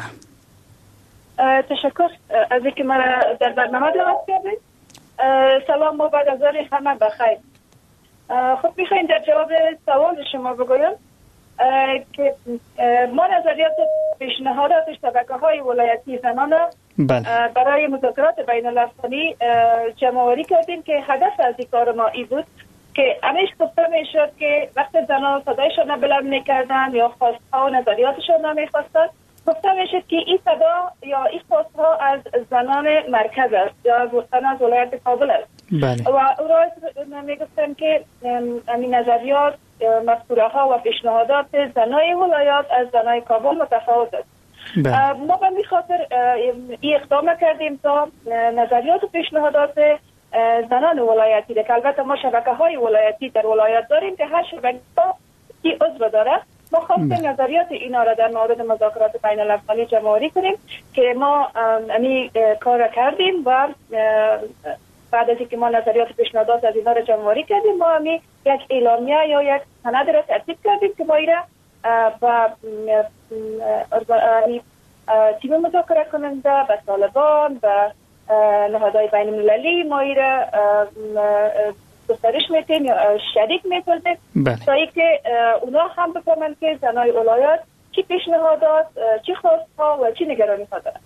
تشکر از اینکه ما در برنامه دعوت کردید. سلام و بعد از ظهر همه بخیر. خب میخوایم در جواب سوال شما بگویم که ما نظریات پیشنهادات شبکه‌های ولایتی زنان برای مذاکرات بین الافغانی جمع‌آوری کردیم که هدف از این کار ما این بود که همیش گفته میشد که وقتی زنان صدایشان بلند میکردن یا خواستها و نظریاتشان نمیخواستن، گفته میشد که این صدا یا این خواستها از زنان مرکز است یا از از ولایت کابل است. بله. و او را میگفتن که این نظریات مفکوره ها و پیشنهادات زنای ولایات از زنای کابل متفاوت است. بله. ما به این خاطر این اقدام کردیم تا نظریات و پیشنهادات زنان ولایتی که البته ما شبکه های ولایتی در ولایت داریم که هر شبکه کی عضو داره، ما خواستیم نظریات اینا را در مورد مذاکرات بین الافغانی جمع‌آوری کنیم که ما امی کار را کردیم و بعد از اینکه ما نظریات پیشنهادات از اینا را جمع‌آوری کردیم ما امی یک اعلامیه یا یک سند را ترتیب کردیم که ما ایره با تیم مذاکره کننده به طالبان و نهادهای بین المللی ما ایره گسترش میتیم یا شریک میتونیم تا اینکه اونا هم بفهمند که زنای ولایت چی پیشنهادات، چی خواستها و چی نگرانی ها دارن.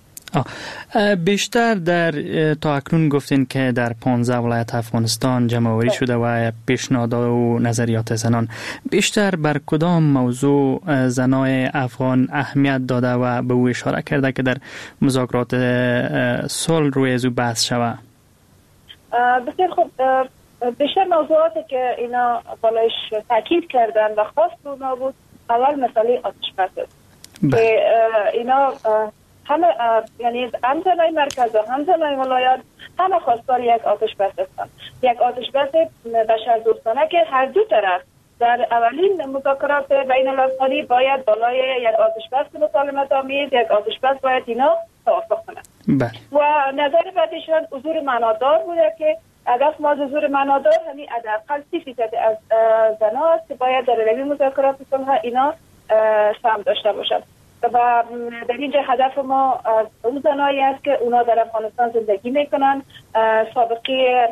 بیشتر در تا اکنون گفتین که در پانزده ولایت افغانستان جمع‌آوری شده و پیشنهادات و نظریات زنان. بیشتر بر کدام موضوع زنای افغان اهمیت داده و به او اشاره کرده که در مذاکرات صلح روی از او بحث شود؟ بسیار خوب. بیشتر موضوعاتی که اینا بالایش تاکید کردن و خاص اونا بود، اول مسئله آتش بس است که اینا همه یعنی هم زنای مرکز و هم زنای ولایت همه خواستار یک آتش بس هستند. یک آتش بس بشر دوستانه که هر دو طرف در اولین مذاکرات بین المللی باید بالای یک آتش بس مسالمت آمیز، یک آتش بس باید اینا توافق کنند. و نظر بعدیشان حضور معنادار بوده که هدف ما حضور معنادار همین حداقل سی فیصد از زنها است که باید در روی مذاکرات صلح اینا سهم داشته باشند. و در اینجا هدف ما از اون زنایی است که اونا در افغانستان زندگی میکنن، سابقه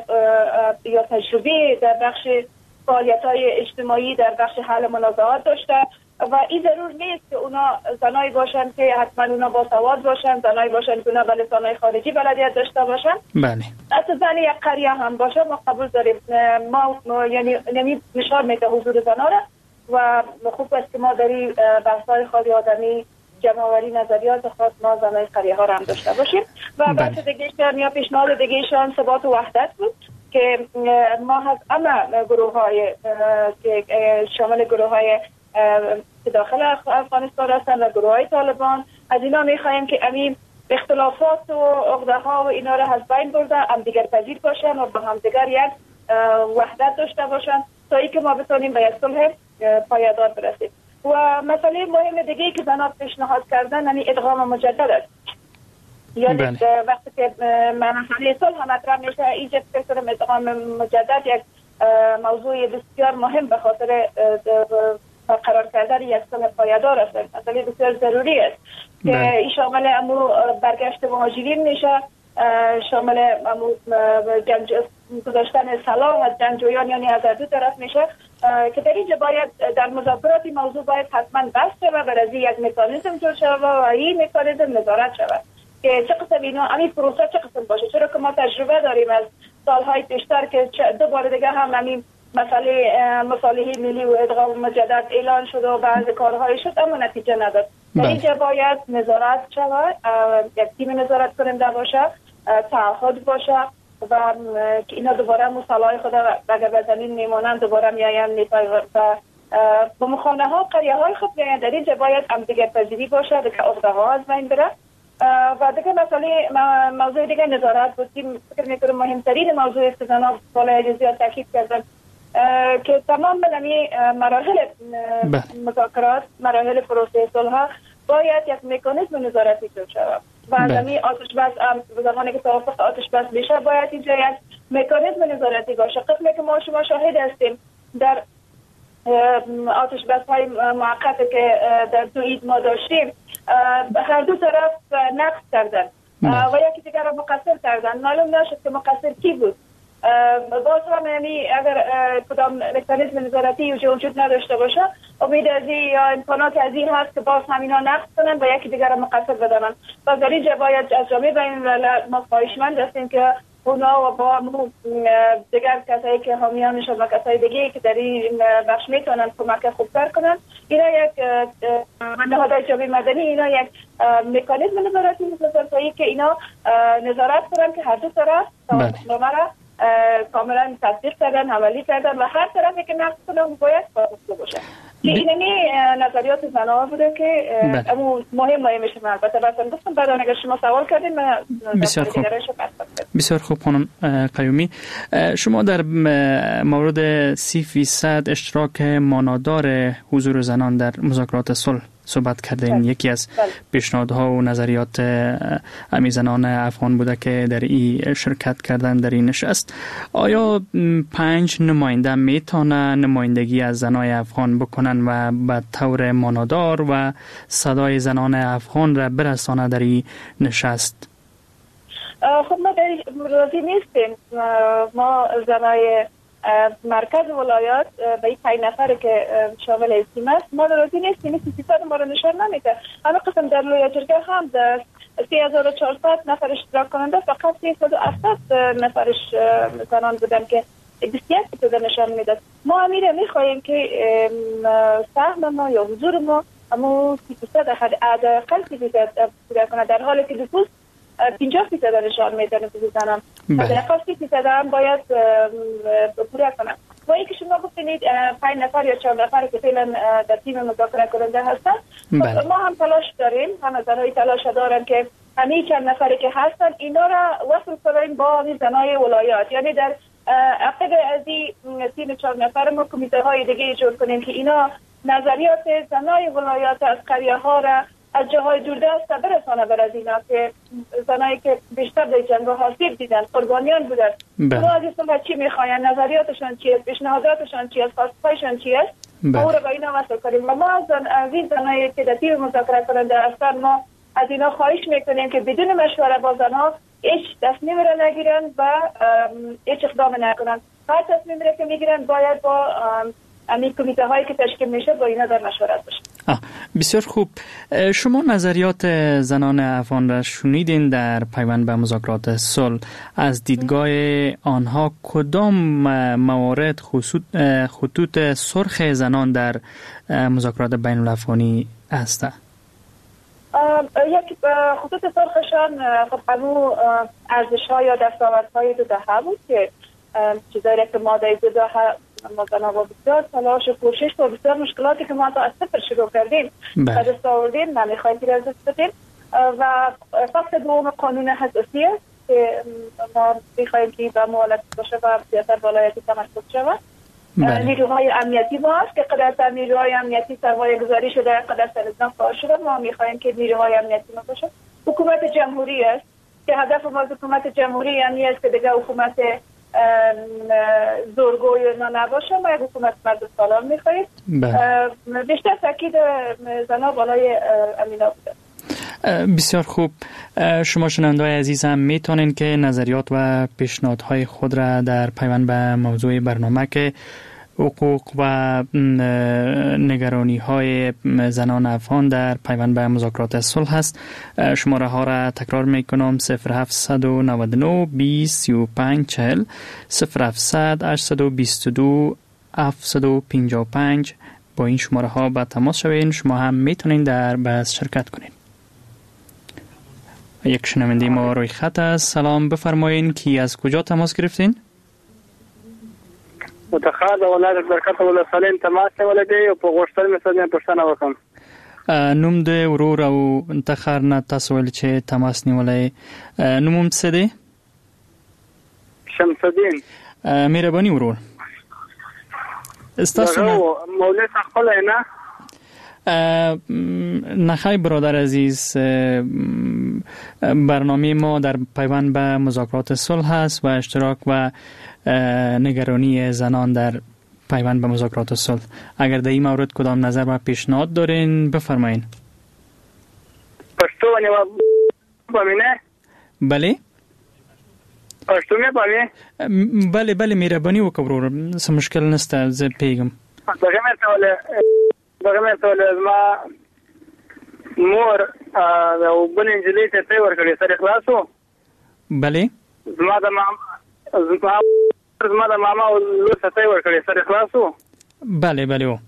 یا تجربه در بخش فعالیت‌های اجتماعی در بخش حل منازعات داشته و این ضرور نیست که اونا زنایی باشن که حتما اونا با سواد باشن، زنایی باشن که اونا به لسان‌های خارجی بلدیت داشته باشن. بله. حتی زن یک قریه هم باشه ما قبول داریم. ما, ما یعنی نمی نشار میده حضور زنها را و خوب است که ما در این بحث‌های خالی آدمی جمع‌آوری نظریات خاص ما زنای قریه ها را هم داشته باشیم. و بحث دیگه‌شان یا پیشنهاد دیگه‌شان ثبات و وحدت بود که ما از همه گروه‌های که شامل گروه‌های که داخل افغانستان هستند و گروه‌های طالبان از اینا می‌خوایم که همین اختلافات و عقده‌ها و اینا را از بین برده، هم دیگر پذیر باشن و با هم دیگر یک وحدت داشته باشن تا اینکه ما بتونیم به یک صلح پایدار برسیم. و مسئله مهم دیگه که زنان پیشنهاد کردن یعنی ادغام مجدد است. یعنی وقتی که مسئله صلح مطرح میشه اینجا فکر کنم ادغام مجدد یک موضوع بسیار مهم به خاطر قرار کردن یک صلح پایدار است. مسئله بسیار ضروری است که این شامل امو برگشت مهاجرین میشه، شامل امو جنگ گذاشتن سلاح از جنگجویان یعنی از دو طرف میشه که در اینجا باید در مذاکرات موضوع باید حتما بحث شود و از یک مکانیزم جور شود و این مکانیزم نظارت شود که چه قسم اینا همین پروسه چه قسم باشه، چرا که ما تجربه داریم از سالهای پیشتر که دو بار دیگه هم همین مسئله مصالحه ملی و ادغام مجدد اعلان شد و بعض کارهای شد اما نتیجه نداد. در اینجا باید نظارت شود، یک تیم نظارت کننده باشه، تعهد باشه و که اینا دوباره مصالحه خود اگر به زمین میمونن دوباره میاین و با مخانه ها قریه های خود میاین. در اینجا باید هم دیگر پذیری باشه دیگه عقده ها از بین بره و دیگه مسئله موضوع دیگه نظارت بود که فکر میکنم مهمترین موضوع است که زنها بالای جزئیات تاکید کردن که تمام بنمی مراحل مذاکرات مراحل پروسه صلح باید یک مکانیزم نظارتی جور شود و زمین آتش بس زمانی که توافق آتش بس بشه باید اینجا یک مکانیزم نظارتی باشه. قسمی که ما شما شاهد هستیم در آتش بس های موقت که در دو عید ما داشتیم هر دو طرف نقص کردن و یکی دیگر را مقصر کردن، معلوم نشد که مقصر کی بود. باز هم یعنی اگر کدام مکانیزم نظارتی وجود نداشته باشه امید از این یا امکانات از این هست که باز هم اینا نقص کنن و یکی دیگر را مقصر بدانن. و در اینجا باید از جامعه بین ما خواهشمند هستیم که اونا و با دیگر کسایی که حامیانشون و کسای دیگه که در این بخش میتونن کمک خوبتر کنن اینا یک نهادهای جامعه مدنی اینا یک مکانیزم نظارتی میسازن تا که اینا نظارت کنن که هر دو طرف نامره کاملا تطبیق کردن، عملی کردن و هر طرفی که نقص کنن باید پاسخگو باشه. که اینمی نظریات زنها بوده که امو مهم مهمش البته بسن گفتم بعد اگر شما سوال کردین من بسیار خوب بسیار خوب خانم قیومی، شما در مورد سی فیصد اشتراک مانادار حضور زنان در مذاکرات صلح صحبت کردین. یکی از پیشنهادها و نظریات امی زنان افغان بوده که در این شرکت کردن در این نشست. آیا پنج نماینده میتونه نمایندگی از زنای افغان بکنن و به طور مانادار و صدای زنان افغان را برسانه در این نشست؟ خب ما در راضی نیستیم. ما زنای مرکز ولایات به این پنج نفر که شامل استیم است ما راضی نیستیم. این سیاست ما رو نشان نمیده. همه قسم در لوی جرگه هم در سه هزار و چهارصد نفر اشتراک کننده فقط سیصد و هفتاد نفرش زنان بودن که بیست درصد نشان میداد. ما امیره میخواهیم که سهم ما یا حضور ما اما سی درصد حداقل سی درصد بوده کنه، در حالی که نفوس پنجاه درصد نشان میده نفوس زنان. حداقل سی درصد هم باید پورا کنه. و اینکه شما گفتید پنج نفر یا چهار نفر که فعلا در تیم مذاکره کننده هستن، ما هم تلاش داریم، هم زنای تلاش دارن که همین چند نفری که هستن اینا را وصل کنیم با زنای ولایات. یعنی در عقب از این تیم چهار نفر ما کمیته های دیگه جور کنیم که اینا نظریات زنای ولایات از قریه ها را از جاهای دوردست برسانه بر از اینا که زنایی که بیشتر در جنگ ها آسیب دیدن، قربانیان بودن. اونا از این چی میخواین، نظریاتشان چیه، پیشنهاداتشان چیه، خواستهایشان چیه، ما را با اینا وصل کنیم. و ما از این زنایی که در تیم مذاکره کننده هستن ما از اینا خواهش میکنیم که بدون مشوره با زنها هیچ تصمیم را نگیرن و هیچ اقدام نکنن. هر تصمیم را که میگیرن باید با همین کمیته هایی که تشکیل میشه با اینا در مشورت باشه. بسیار خوب. شما نظریات زنان افغان را شنیدین در پیوند به مذاکرات صلح. از دیدگاه آنها کدام موارد خطوط سرخ زنان در مذاکرات بین الافغانی است؟ یک خطوط سرخشان خب همون ارزش ها یا دستاورد های دو دهه بود که چیزایی که ما در دو دهه ما با بسیار تلاش و کوشش و بسیار مشکلاتی که ما تا از صفر شروع کردیم و دست آوردیم نمیخوایم که از دست بدیم. و فصل دوم قانون حساسی است که ما میخوایم که به مؤلف باشه و سیاست ولایتی تمرکز شود. نیروهای امنیتی ما هست که قدر نیروهای امنیتی سرمایه گذاری شده، قدر سرزنان کار شده. ما میخوایم که نیروهای امنیتی ما باشه. حکومت جمهوری است که هدف ما حکومت جمهوری یعنی است که دیگه حکومت زورگوی نباشه. ما یک حکومت مرد سالار میخواهیم. بیشتر تاکید زنها بالای امینا بوده. بسیار خوب. شما شنونده‌های عزیزم میتونین که نظریات و پیشنهادهای خود را در پیوند به موضوع برنامه که حقوق و نگرانی های زنان افغان در پیوند به مذاکرات صلح است. شماره ها را تکرار میکنم: صفر هفت نه نه بیست سی و پنج چهل، صفر هفت هشت دو دو هفت پنج پنج. با این شماره ها با تماس شوین. شما هم میتونین در بحث شرکت کنین. یک شنونده ما روی خط است. سلام، بفرمایین کی از کجا تماس گرفتین؟ متخاذ ولایت برکت ولایت سالم تماس ولدی او په غوښتل مې څه پوښتنه وکم. نوم د ورور او انتخار نه تاسو ول چې تماس نیولای. نوم څه دی؟ شمس الدین. مهرباني ورور. استاسو مولوی خپل نه نخای برادر عزیز، برنامه ما در پیوند به مذاکرات صلح است و اشتراک و نگرانی زنان در پیوند به مذاکرات صلح. اگر در این مورد کدام نظر و پیشنهاد دارین بفرمایین. پښتو ونیو بمینه؟ بله پښتو مې بمینه؟ بله بله مهرباني وکړئ، څه مشکل نشته، زه پیګم. دغه مې سوال دغه مې سوال زما مور او بل انجلۍ ته څه ورکړي سره خلاصو؟ بله زما د ماما زما زما د ماما او لور ته څه ورکړي سره خلاصو؟ بله بله و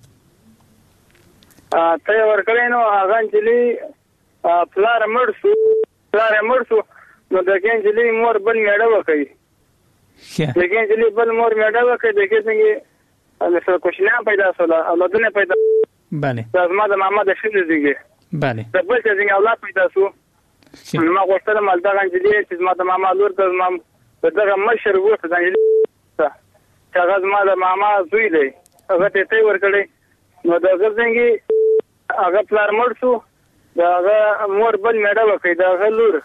ته ورکړي نو هغه انجلۍ پلار مړ شو پلار مړ شو نو دغه انجلۍ مور بل میړه وکړي. دغه انجلۍ بل مور میړه وکړي دغه څنګه مثلا کوشنه پیدا شول اولادونه پیدا. بله زما د ماما د شنو دیږي. بله د بل څنګه اولاد پیدا شو. ما غوښتل مال دا انجلۍ چې زما د ماما لور د مام دغه مشر وته د انجلۍ چې هغه زما د ماما زوی دی هغه ته ته ورکړي نو دغه څنګه هغه پلار مړ شو دا هغه مور بل میړه وکړي دا هغه لور.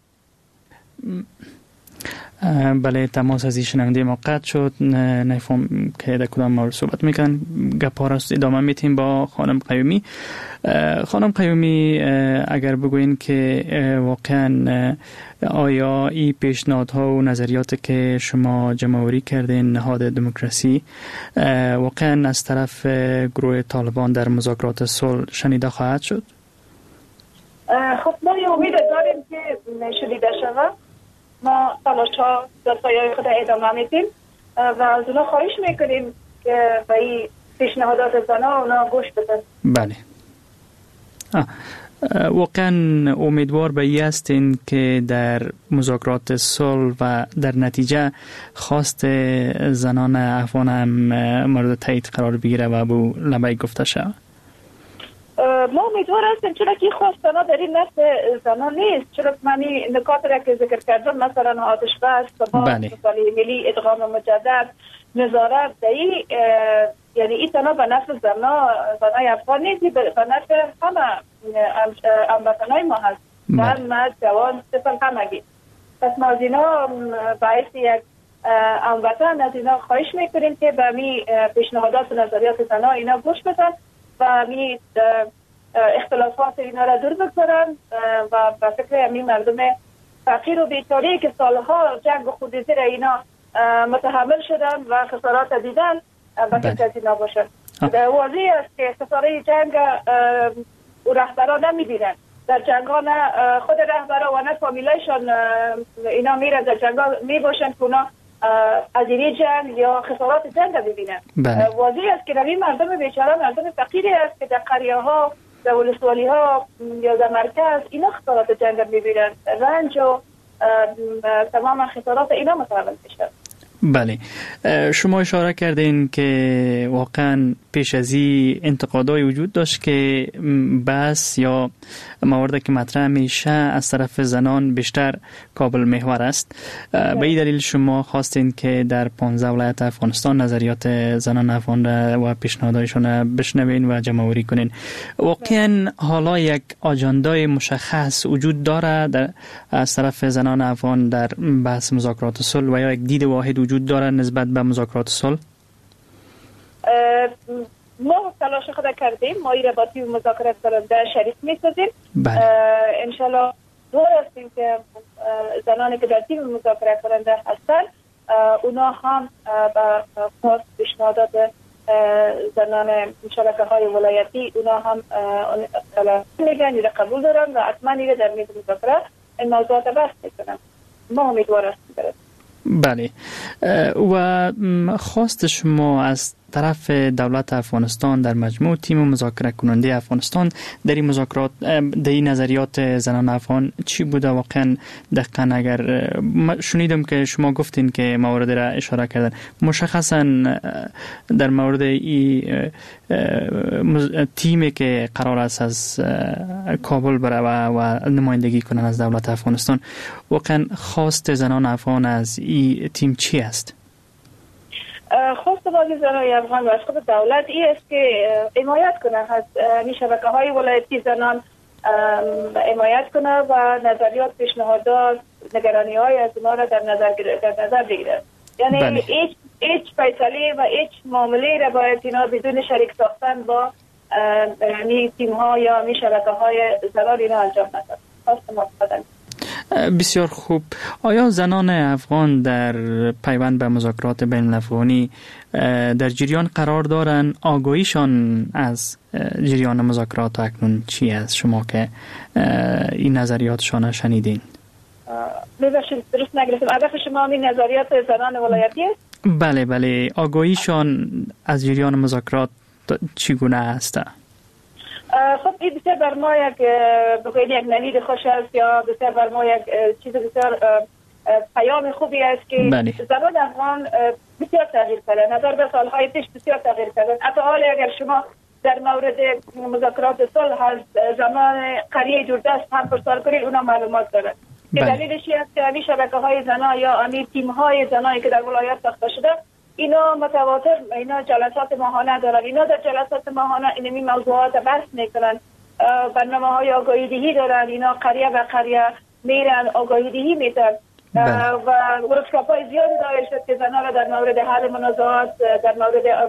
بله تماس از شنونده ما قطع شد، نفهم که در کدام مورد صحبت میکنن. گپا را ادامه میتیم با خانم قیومی. خانم قیومی اگر بگوین که واقعا آیا این پیشنهادها و نظریات که شما جمع‌آوری کردین نهاد دموکراسی واقعا از طرف گروه طالبان در مذاکرات صلح شنیده خواهد شد؟ خب ما امید داریم که شنیده شود. ما تلاش ها در سایه خود ادامه میدیم و از اونا خواهش میکنیم که به این پیشنهادات زنها اونا گوش بدن. بله. واقعا امیدوار به این هستین که در مذاکرات صلح و در نتیجه خواست زنان افغان هم مورد تایید قرار بگیره و ابو لبیک گفته شود؟ ما امیدوار هستیم چرا که خواستنا در این نفس زنان نیست، چرا من این نکات را که ذکر کردم مثلا آتش بس، ثبات، مصالحه ملی، ادغام مجدد، نظارت دایی، یعنی این تنها به نفس زنان زنای افغان نیست، به نفس همه هموطنای ما هست، زن، مرد، جوان، طفل همگی. پس ما از اینا باعث یک هموطن از اینا خواهش میکنیم که به می پیشنهادات و نظریات زنها اینا گوش بدن و می اختلافات اینا را دور بگذارن و به فکر همین مردم فقیر و بیچاره که سالها جنگ و خونریزی را اینا متحمل شدن و خسارات دیدن و کسی از اینا باشن. واضح است که خساره جنگ و رهبران نمیبینن در جنگ ها، نه خود رهبران و نه فامیلایشان اینا میرن در جنگ ها میباشن که اونا از این جنگ یا خسارات جنگ رو ببینن. واضح است که این مردم بیچاره مردم فقیری است که در قریه ها، در ولسوالی ها یا در مرکز اینا خسارات جنگ رو میبینن، رنج و تمام خسارات اینا متحمل میشن. بله، شما اشاره کردین که واقعا پیش از این انتقادای وجود داشت که بحث یا مواردی که مطرح میشه از طرف زنان بیشتر کابل محور است. به این دلیل شما خواستین که در پانزده ولایت افغانستان نظریات زنان افغان و پیشنهادایشان بشنوین و جمع‌آوری کنین. واقعا حالا یک آجندای مشخص وجود داره در از طرف زنان افغان در بحث مذاکرات صلح و یا یک دید واحد وجود داره نسبت به مذاکرات صلح؟ ما تلاش خود کردیم، ما این با تیم مذاکرات کننده شریک می‌سازیم. انشالله دور هستیم که زنانی که در تیم مذاکرات کننده هستن اونا هم با خواست پیشنهادات زنان شبکه‌های ولایتی اونا هم میگن یا قبول دارن و حتما این در میز مذاکرات این موضوعات بحث میکنن. ما امیدوار هستیم برد. بله، و خواست شما از طرف دولت افغانستان در مجموع تیم مذاکره کننده افغانستان در این مذاکرات در این نظریات زنان افغان چی بوده؟ واقعا دقیقا اگر شنیدم که شما گفتین که موارد را اشاره کردن، مشخصا در مورد این تیمی که قرار است از کابل بره و نمایندگی کنن از دولت افغانستان، واقعا خواست زنان افغان از این تیم چی است؟ خواست بازی زنان افغان و از خود دولت ای است که حمایت کنه از این شبکه‌های ولایتی زنان، حمایت کنه و نظریات، پیشنهادات، نگرانی‌های از اونها را در نظر در نظر بگیره. یعنی بله. هیچ هیچ فیصله و هیچ معامله را باید اینا بدون شریک ساختن با این تیم‌ها یا این شبکه‌های زنان اینا انجام ندن. خواست ما بدن. بسیار خوب. آیا زنان افغان در پیوند به مذاکرات بین الافغانی در جریان قرار دارند؟ آگاهیشان از جریان مذاکرات اکنون چی است شما که این نظریاتشان شنیدین؟ ببخشید درست نگرفتم. هدف شما این نظریات زنان ولایتی است؟ بله بله. آگاهیشان از جریان مذاکرات چگونه است؟ خب این بسیار بر ما یک بگوید یک نوید خوش است یا بسیار بر ما یک چیز بسیار پیام خوبی است که بله. زنان افغان بسیار تغییر کردن، نظر به سالهای پیش بسیار تغییر کردن. حتی حالا اگر شما در مورد مذاکرات صلح از زمان قریه جردست هم پرسان کنید اونا معلومات دارن. که دلیلش است که همین شبکه‌های زنان یا همین تیم‌های زنانی که در ولایت ساخته شده اینا متواتر اینا جلسات ماهانه دارن، اینا در جلسات ماهانه اینمی موضوعات بحث میکنن، برنامه های آگاهی دهی دارن، اینا قریه و قریه میرن آگاهی دهی میتن و ورکشاپ های زیادی داره شد که زنها را در مورد حل منازعات، در مورد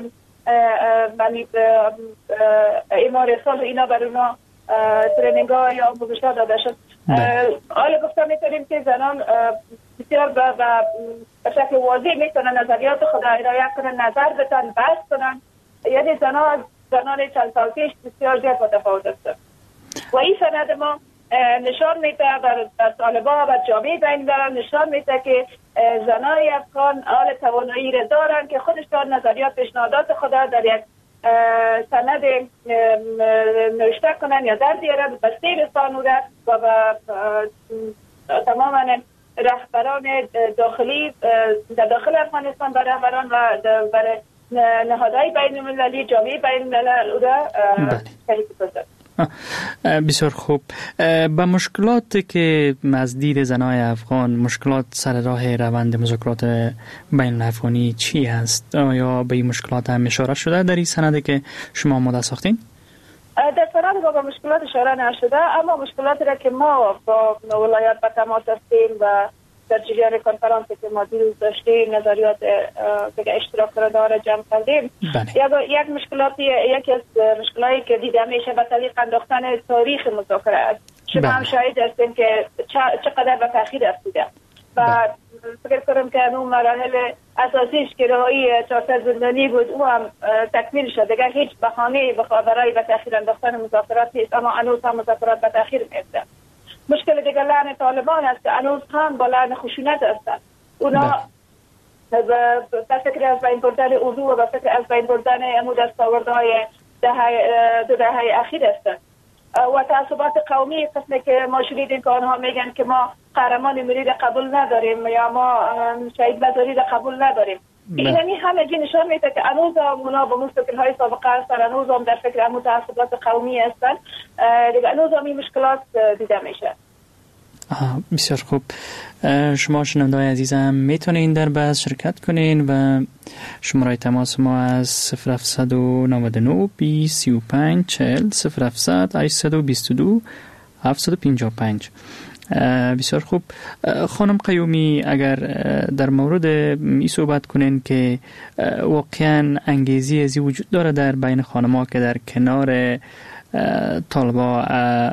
اعمار صلح اینا بر اونا ترینینگ ها یا آموزش ها داده شد. حالا گفتم میتونیم که زنان بسیار به شکل واضح میتونن نظریات خود ارائه کنن، نظر بتن، بحث کنن. یعنی زنان زنان چند سال پیش بسیار زیاد متفاوت است و این سند ما نشان میده در طالبان و جامعه بین الملل نشان میده که زنای افغان آل توانایی را دارن که خودشان نظریات پیشنهادات خود در یک سند نوشته کنن یا در بیارن و بسته رسانوده و تماما رهبران داخلی در داخل افغانستان و رهبران و برای نهادهای بین المللی جامعه بین الملل او را تحریک کنند. بسیار خوب. با مشکلاتی که از دید زنای افغان مشکلات سر راه روند مذاکرات بین الافغانی چی هست؟ آیا به این مشکلات هم اشاره شده در این سنده که شما آماده ساختین؟ در سند با مشکلات اشاره نشده، اما مشکلاتی را که ما با ولایت به تماس هستیم و در جریان کنفرانسی که ما دیروز داشتیم نظریات دیگه اشتراک کننده را جمع کردیم. یک مشکلاتی یکی از مشکلاتی که دیده میشه به طریق انداختن تاریخ مذاکره است. شما هم شاهد هستین که چقدر به تاخیر رسیده و فکر کنم که اون مراحل اساسیش که رهایی چهارصد زندانی بود او هم تکمیل شد. دیگه هیچ بهانه‌ای برای به تاخیر انداختن مذاکرات نیست، اما هنوز هم مذاکرات به تاخیر میفته. مشکل دیگر لعن طالبان است که هنوز هم با لعن خشونت هستند. اونا به فکر از بین بردن اوضاع و به فکر از بین بردن امود دستاوردهای دو دهه اخیر هستند و تعصبات قومی قسمی که ما شنیدیم که آنها میگن که ما قهرمان ملی را قبول نداریم یا ما شهید مزاری را قبول نداریم. اینمی همگی نشان میده که هنوز هم اونا با مستقل‌های سابقه هستن، هنوز هم در فکر امود تعصبات قومی هستن، دیگه هنوز هم این مشکلات دیده میشه. بسیار خوب. شما شنونده‌های عزیزم میتونین در بحث شرکت کنین و شماره تماس ما از صفر هفت نه نه بیست سی و پنج چهل صفر هفت هشت دو دو هفت پنج پنج. بسیار خوب. خانم قیومی، اگر در مورد این صحبت کنین که واقعا انگیزی ازی وجود داره در بین خانم‌ها که در کنار طالبا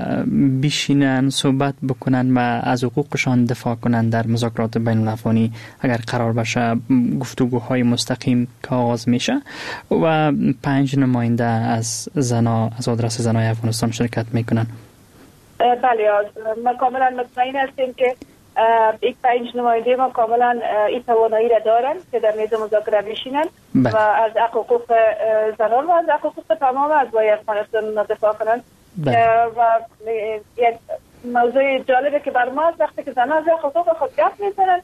بشینن صحبت بکنن و از حقوقشان دفاع کنن در مذاکرات بین الافغانی اگر قرار بشه گفتگوهای مستقیم که آغاز میشه و پنج نماینده از زنا از آدرس زنای افغانستان شرکت میکنن؟ بله، ما کاملا مطمئن هستیم که یک پنج نماینده ما کاملا این توانایی را دارن که در میز مذاکره بشینن و از حقوق زنان و از حقوق تمام اعضای افغانستان دفاع کنن. و یک موضوع جالبه که بر ما وقتی که زنان از حقوق خود گپ میزنن،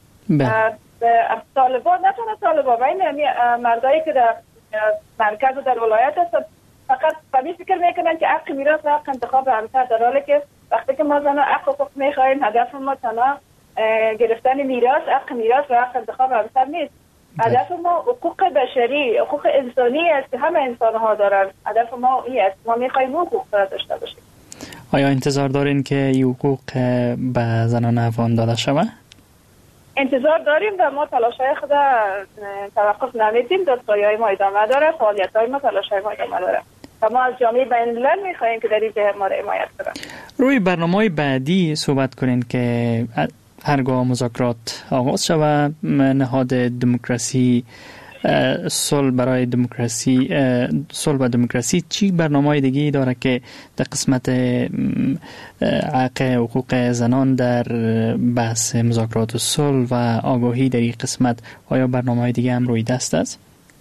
طالبان نه تنها طالبان این مردایی که در مرکز و در ولایت هستن فقط به فکر میکنن که حق میراث و حق انتخاب همسر، در حالی که وقتی که ما زنان حق حقوق میخوایم هدف ما تنها گرفتن میراث، حق میراث و حق انتخاب همسر نیست. هدف ما حقوق بشری، حقوق انسانی است که همه انسان ها دارن. هدف ما این است، ما میخوایم حقوق را داشته باشیم. آیا انتظار دارین که این حقوق به زنان افغان داده شود؟ انتظار داریم و ما تلاش‌های خود توقف نمیدیم. دستایای ما ادامه داره، فعالیت‌های ما، تلاش‌های ما ادامه داره و ما از جامعه بین الملل می‌خوایم که در این جهت ما را حمایت کنن. روی برنامه‌های بعدی صحبت کنین که هرگاه مذاکرات آغاز شود نهاد دموکراسی صلح برای دموکراسی صلح و دموکراسی چی برنامه‌های دیگه داره که در قسمت حق حقوق زنان در بحث مذاکرات و صلح و آگاهی در این قسمت آیا برنامه‌های دیگه هم روی دست است؟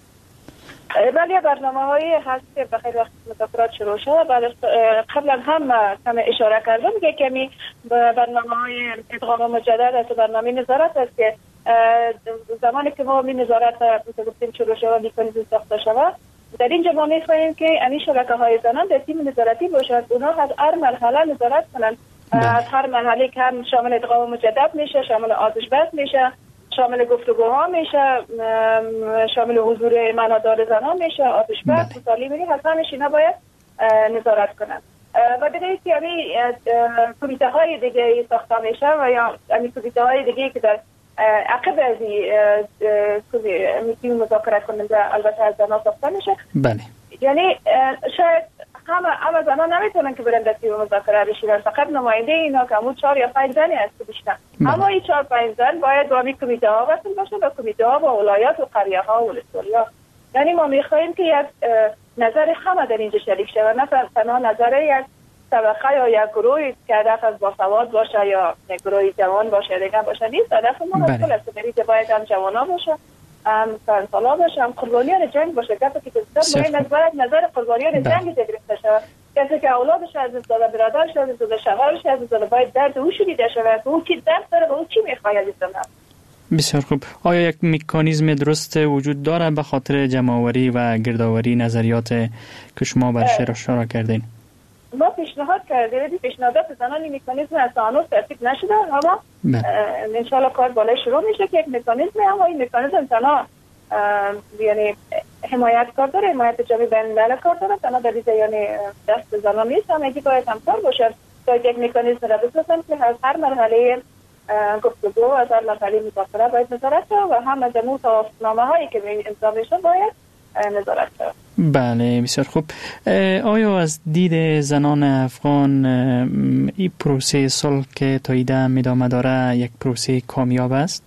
بله، برنامه‌هایی هست که بخیر وقت مذاکرات شروع شد. بعد قبلا هم کمی اشاره کردم که کمی برنامه‌های ادغام مجدد است، برنامه نظارت است که زمانی که ما می نظارت گفتیم شروع شد می‌کنیم ساخته شود. در اینجا ما می‌خواهیم که این شبکه‌های زنان در تیم نظارتی باشد، اونها از هر مرحله نظارت کنند. از هر مرحله که هم شامل ادغام مجدد میشه، شامل آتش بس میشه، شامل گفتگوها میشه، شامل حضور منادار زنان میشه، آتش بس مثالی میگه همش اینا باید نظارت کنن. و دیگه یعنی کمیته های دیگه ساخته میشه و یا یعنی کمیته های دیگه که در عقب از این مذاکره کننده البته از زنان ساخته میشه. بله. یعنی شاید همه همه زنان نمیتونن که برن در تیم مذاکره بشینن، فقط نماینده اینا که همون چهار یا پنج زنی هست که بیشتر. اما این چهار پنج زن باید با این کمیته ها وصل باشن و کمیته ها با ولایات و قریه ها و ولسوالی‌ها. یعنی ما میخوایم که یک نظر همه در اینجا شریک شه و نه تنها نظر یک طبقه یا یک گروهی که هدف از باسواد باشه یا یک گروهی جوان باشه دیگه باشه نیست. هدف ما کل است که باید هم جوانا باشه، هم سنسالا باشه، هم قربانیان جنگ باشه. کسی که بسیار مهم است باید نظر قربانیان جنگ گرفته شود. کسی که اولادش از دست داده، برادرش از دست داده، شوهرش از دست داده، باید درد او شنیده شود. او چی درد داره و او چی میخواد از این. بسیار خوب. آیا یک مکانیزم درست وجود داره به خاطر جمع‌آوری و گردآوری نظریات که شما برش را اشاره کردین؟ ما پیشنهاد کردیم، پیشنهادات زنان این مکانیزم از هنوز ترتیب نشده، اما ان شاء الله کار بالای شروع میشه که یک مکانیزم، اما این مکانیزم تنها یعنی حمایت کار داره، حمایت جامعه بین الملل کار داره، تنها در دیگه یعنی دست زنان نیست، هم یکی باید همکار باشن تا یک مکانیزم را بسازن که از هر مرحله گفتگو و از هر مرحله مذاکره باید نظارت شود و هم از نوع توافقنامه هایی که امضا میشه باید نظارت شود. بله بسیار خوب. آیا از دید زنان افغان این پروسه صلح که تا ایده ادامه داره یک پروسه کامیاب است؟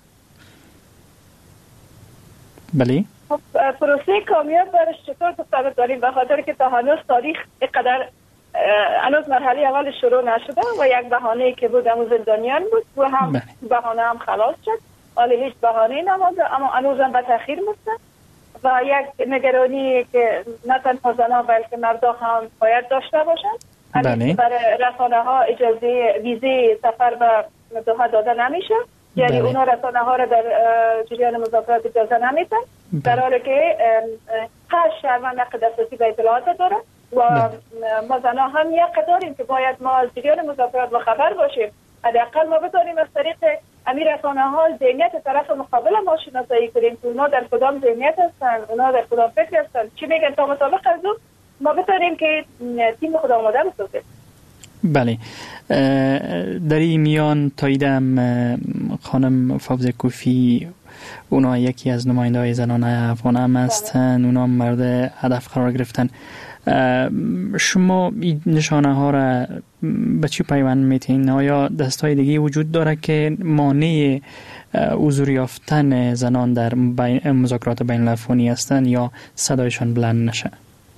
بله. خب پروسه کامیاب برش چطور تصور داریم؟ به خاطر که تا هنوز تاریخ اینقدر هنوز مرحله اول شروع نشده و یک بهانه که بود همون زندانیان بود و هم بله. بهانه هم خلاص شد، حالا هیچ بهانه نمونده، اما هنوز هم به تأخیر مونده و یک نگرانی که نه تنها زنان بلکه مردا هم باید داشته باشند. بله. برای رسانه ها اجازه ویزه سفر به دوحه داده نمیشه، یعنی بله. اونا رسانه ها را در جریان مذاکرات اجازه نمیدن، بله. در حالی که هر شهروند حق دسترسی به اطلاعات داره و بله. ما زنها هم یک داریم که باید ما از جریان مذاکرات با خبر باشیم. حداقل ما بتونیم از طریق امیر رسانه ها ذهنیت طرف مقابل ما شناسایی کنیم که اونا در کدام ذهنیت هستن، اونا در کدام فکر هستن، چی میگن، تا مطابق از اون ما بتونیم که تیم خود آماده بسازیم. بله. در این میان تاییدم خانم فوزه کوفی اونا یکی از نماینده های زنان افغان هم هستن، اونا مرد هدف قرار گرفتن. شما این نشانه ها را به چی پیوند میتین؟ آیا دستای دیگه وجود داره که مانع حضور یافتن زنان در مذاکرات بین الافغانی هستند یا صدایشان بلند نشه؟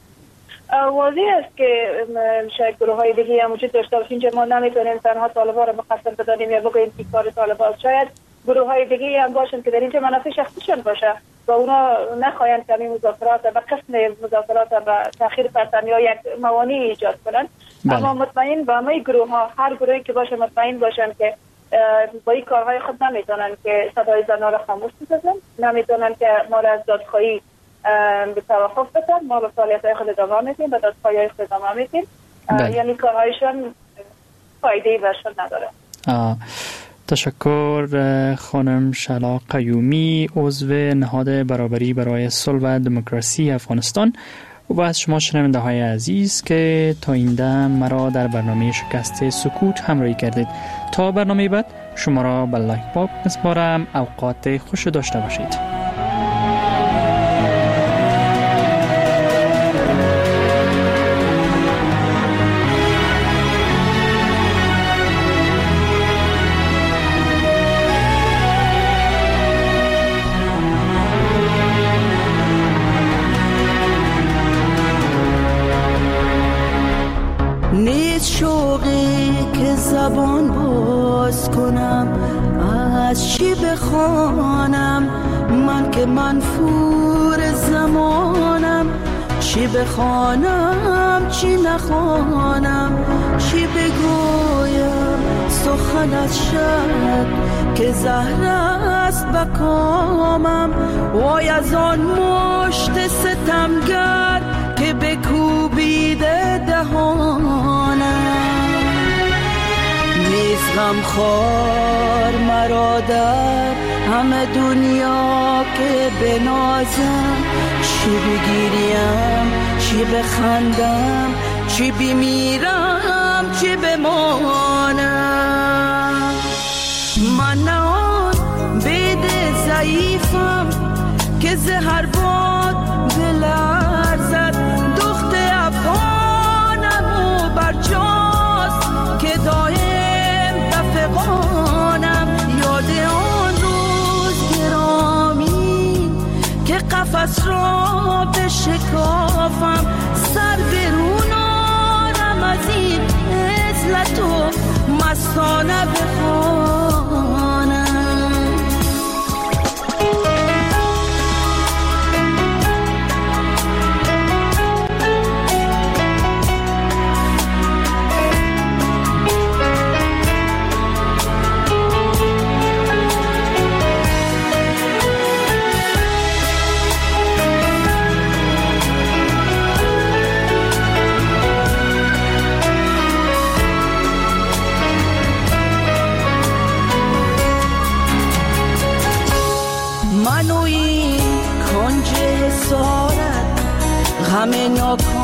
واضح است که شاید گروه های دیگه هم وجود داشته باشه. اینجا ما نمیتونیم تنها طالبان را مقصر بدانیم یا بگوییم که کار طالبان. شاید گروه های دیگه هم باشن که در اینجا منافع شخصیشون باشه و اونا نخواهند که این مذاکرات و قسم مذاکرات و تأخیر فرصت یا یک موانع ایجاد کنن. بله. اما مطمئن با همه گروه ها، هر گروهی که باشه مطمئن باشن که با این کارهای خود نمیتونن که صدای زنان را خاموش بسازن، نمیتونن که ما را از دادخواهی به توقف بدن. ما به فعالیت‌های خود ادامه میدیم، به دادخواهی خود ادامه میدیم. یعنی کارهایشون فایده‌ای برشون نداره. آه. تشکر خانم شلا قیومی، عضو نهاد برابری برای صلح و دموکراسی افغانستان، و از شما شنونده های عزیز که تا این دم مرا در برنامه شکست سکوت همراهی کردید. تا برنامه بعد شما را به الله پاک میسپارم. اوقات خوش داشته باشید. زبان باز کنم از چی بخوانم، من که منفور زمانم. چی بخوانم چی نخوانم، چی بگویم سخنت شد که زهر است بکامم. وای از آن مشت ستمگر که بکوبیده دهانم. نیز غمخوار مرا در همه دنیا که بنازم، چی بگیریم چی بخندم، چی بمیرم چی بمانم. من نهان بید ضعیفم که زهر باد بلرزد، دخت افغانم و برجاست که دایم دفقانم. یاد آن روز گرامی که قفس را بشکافم، سر برونارم از این عزلت و مستانه بخوانم. غم ناکام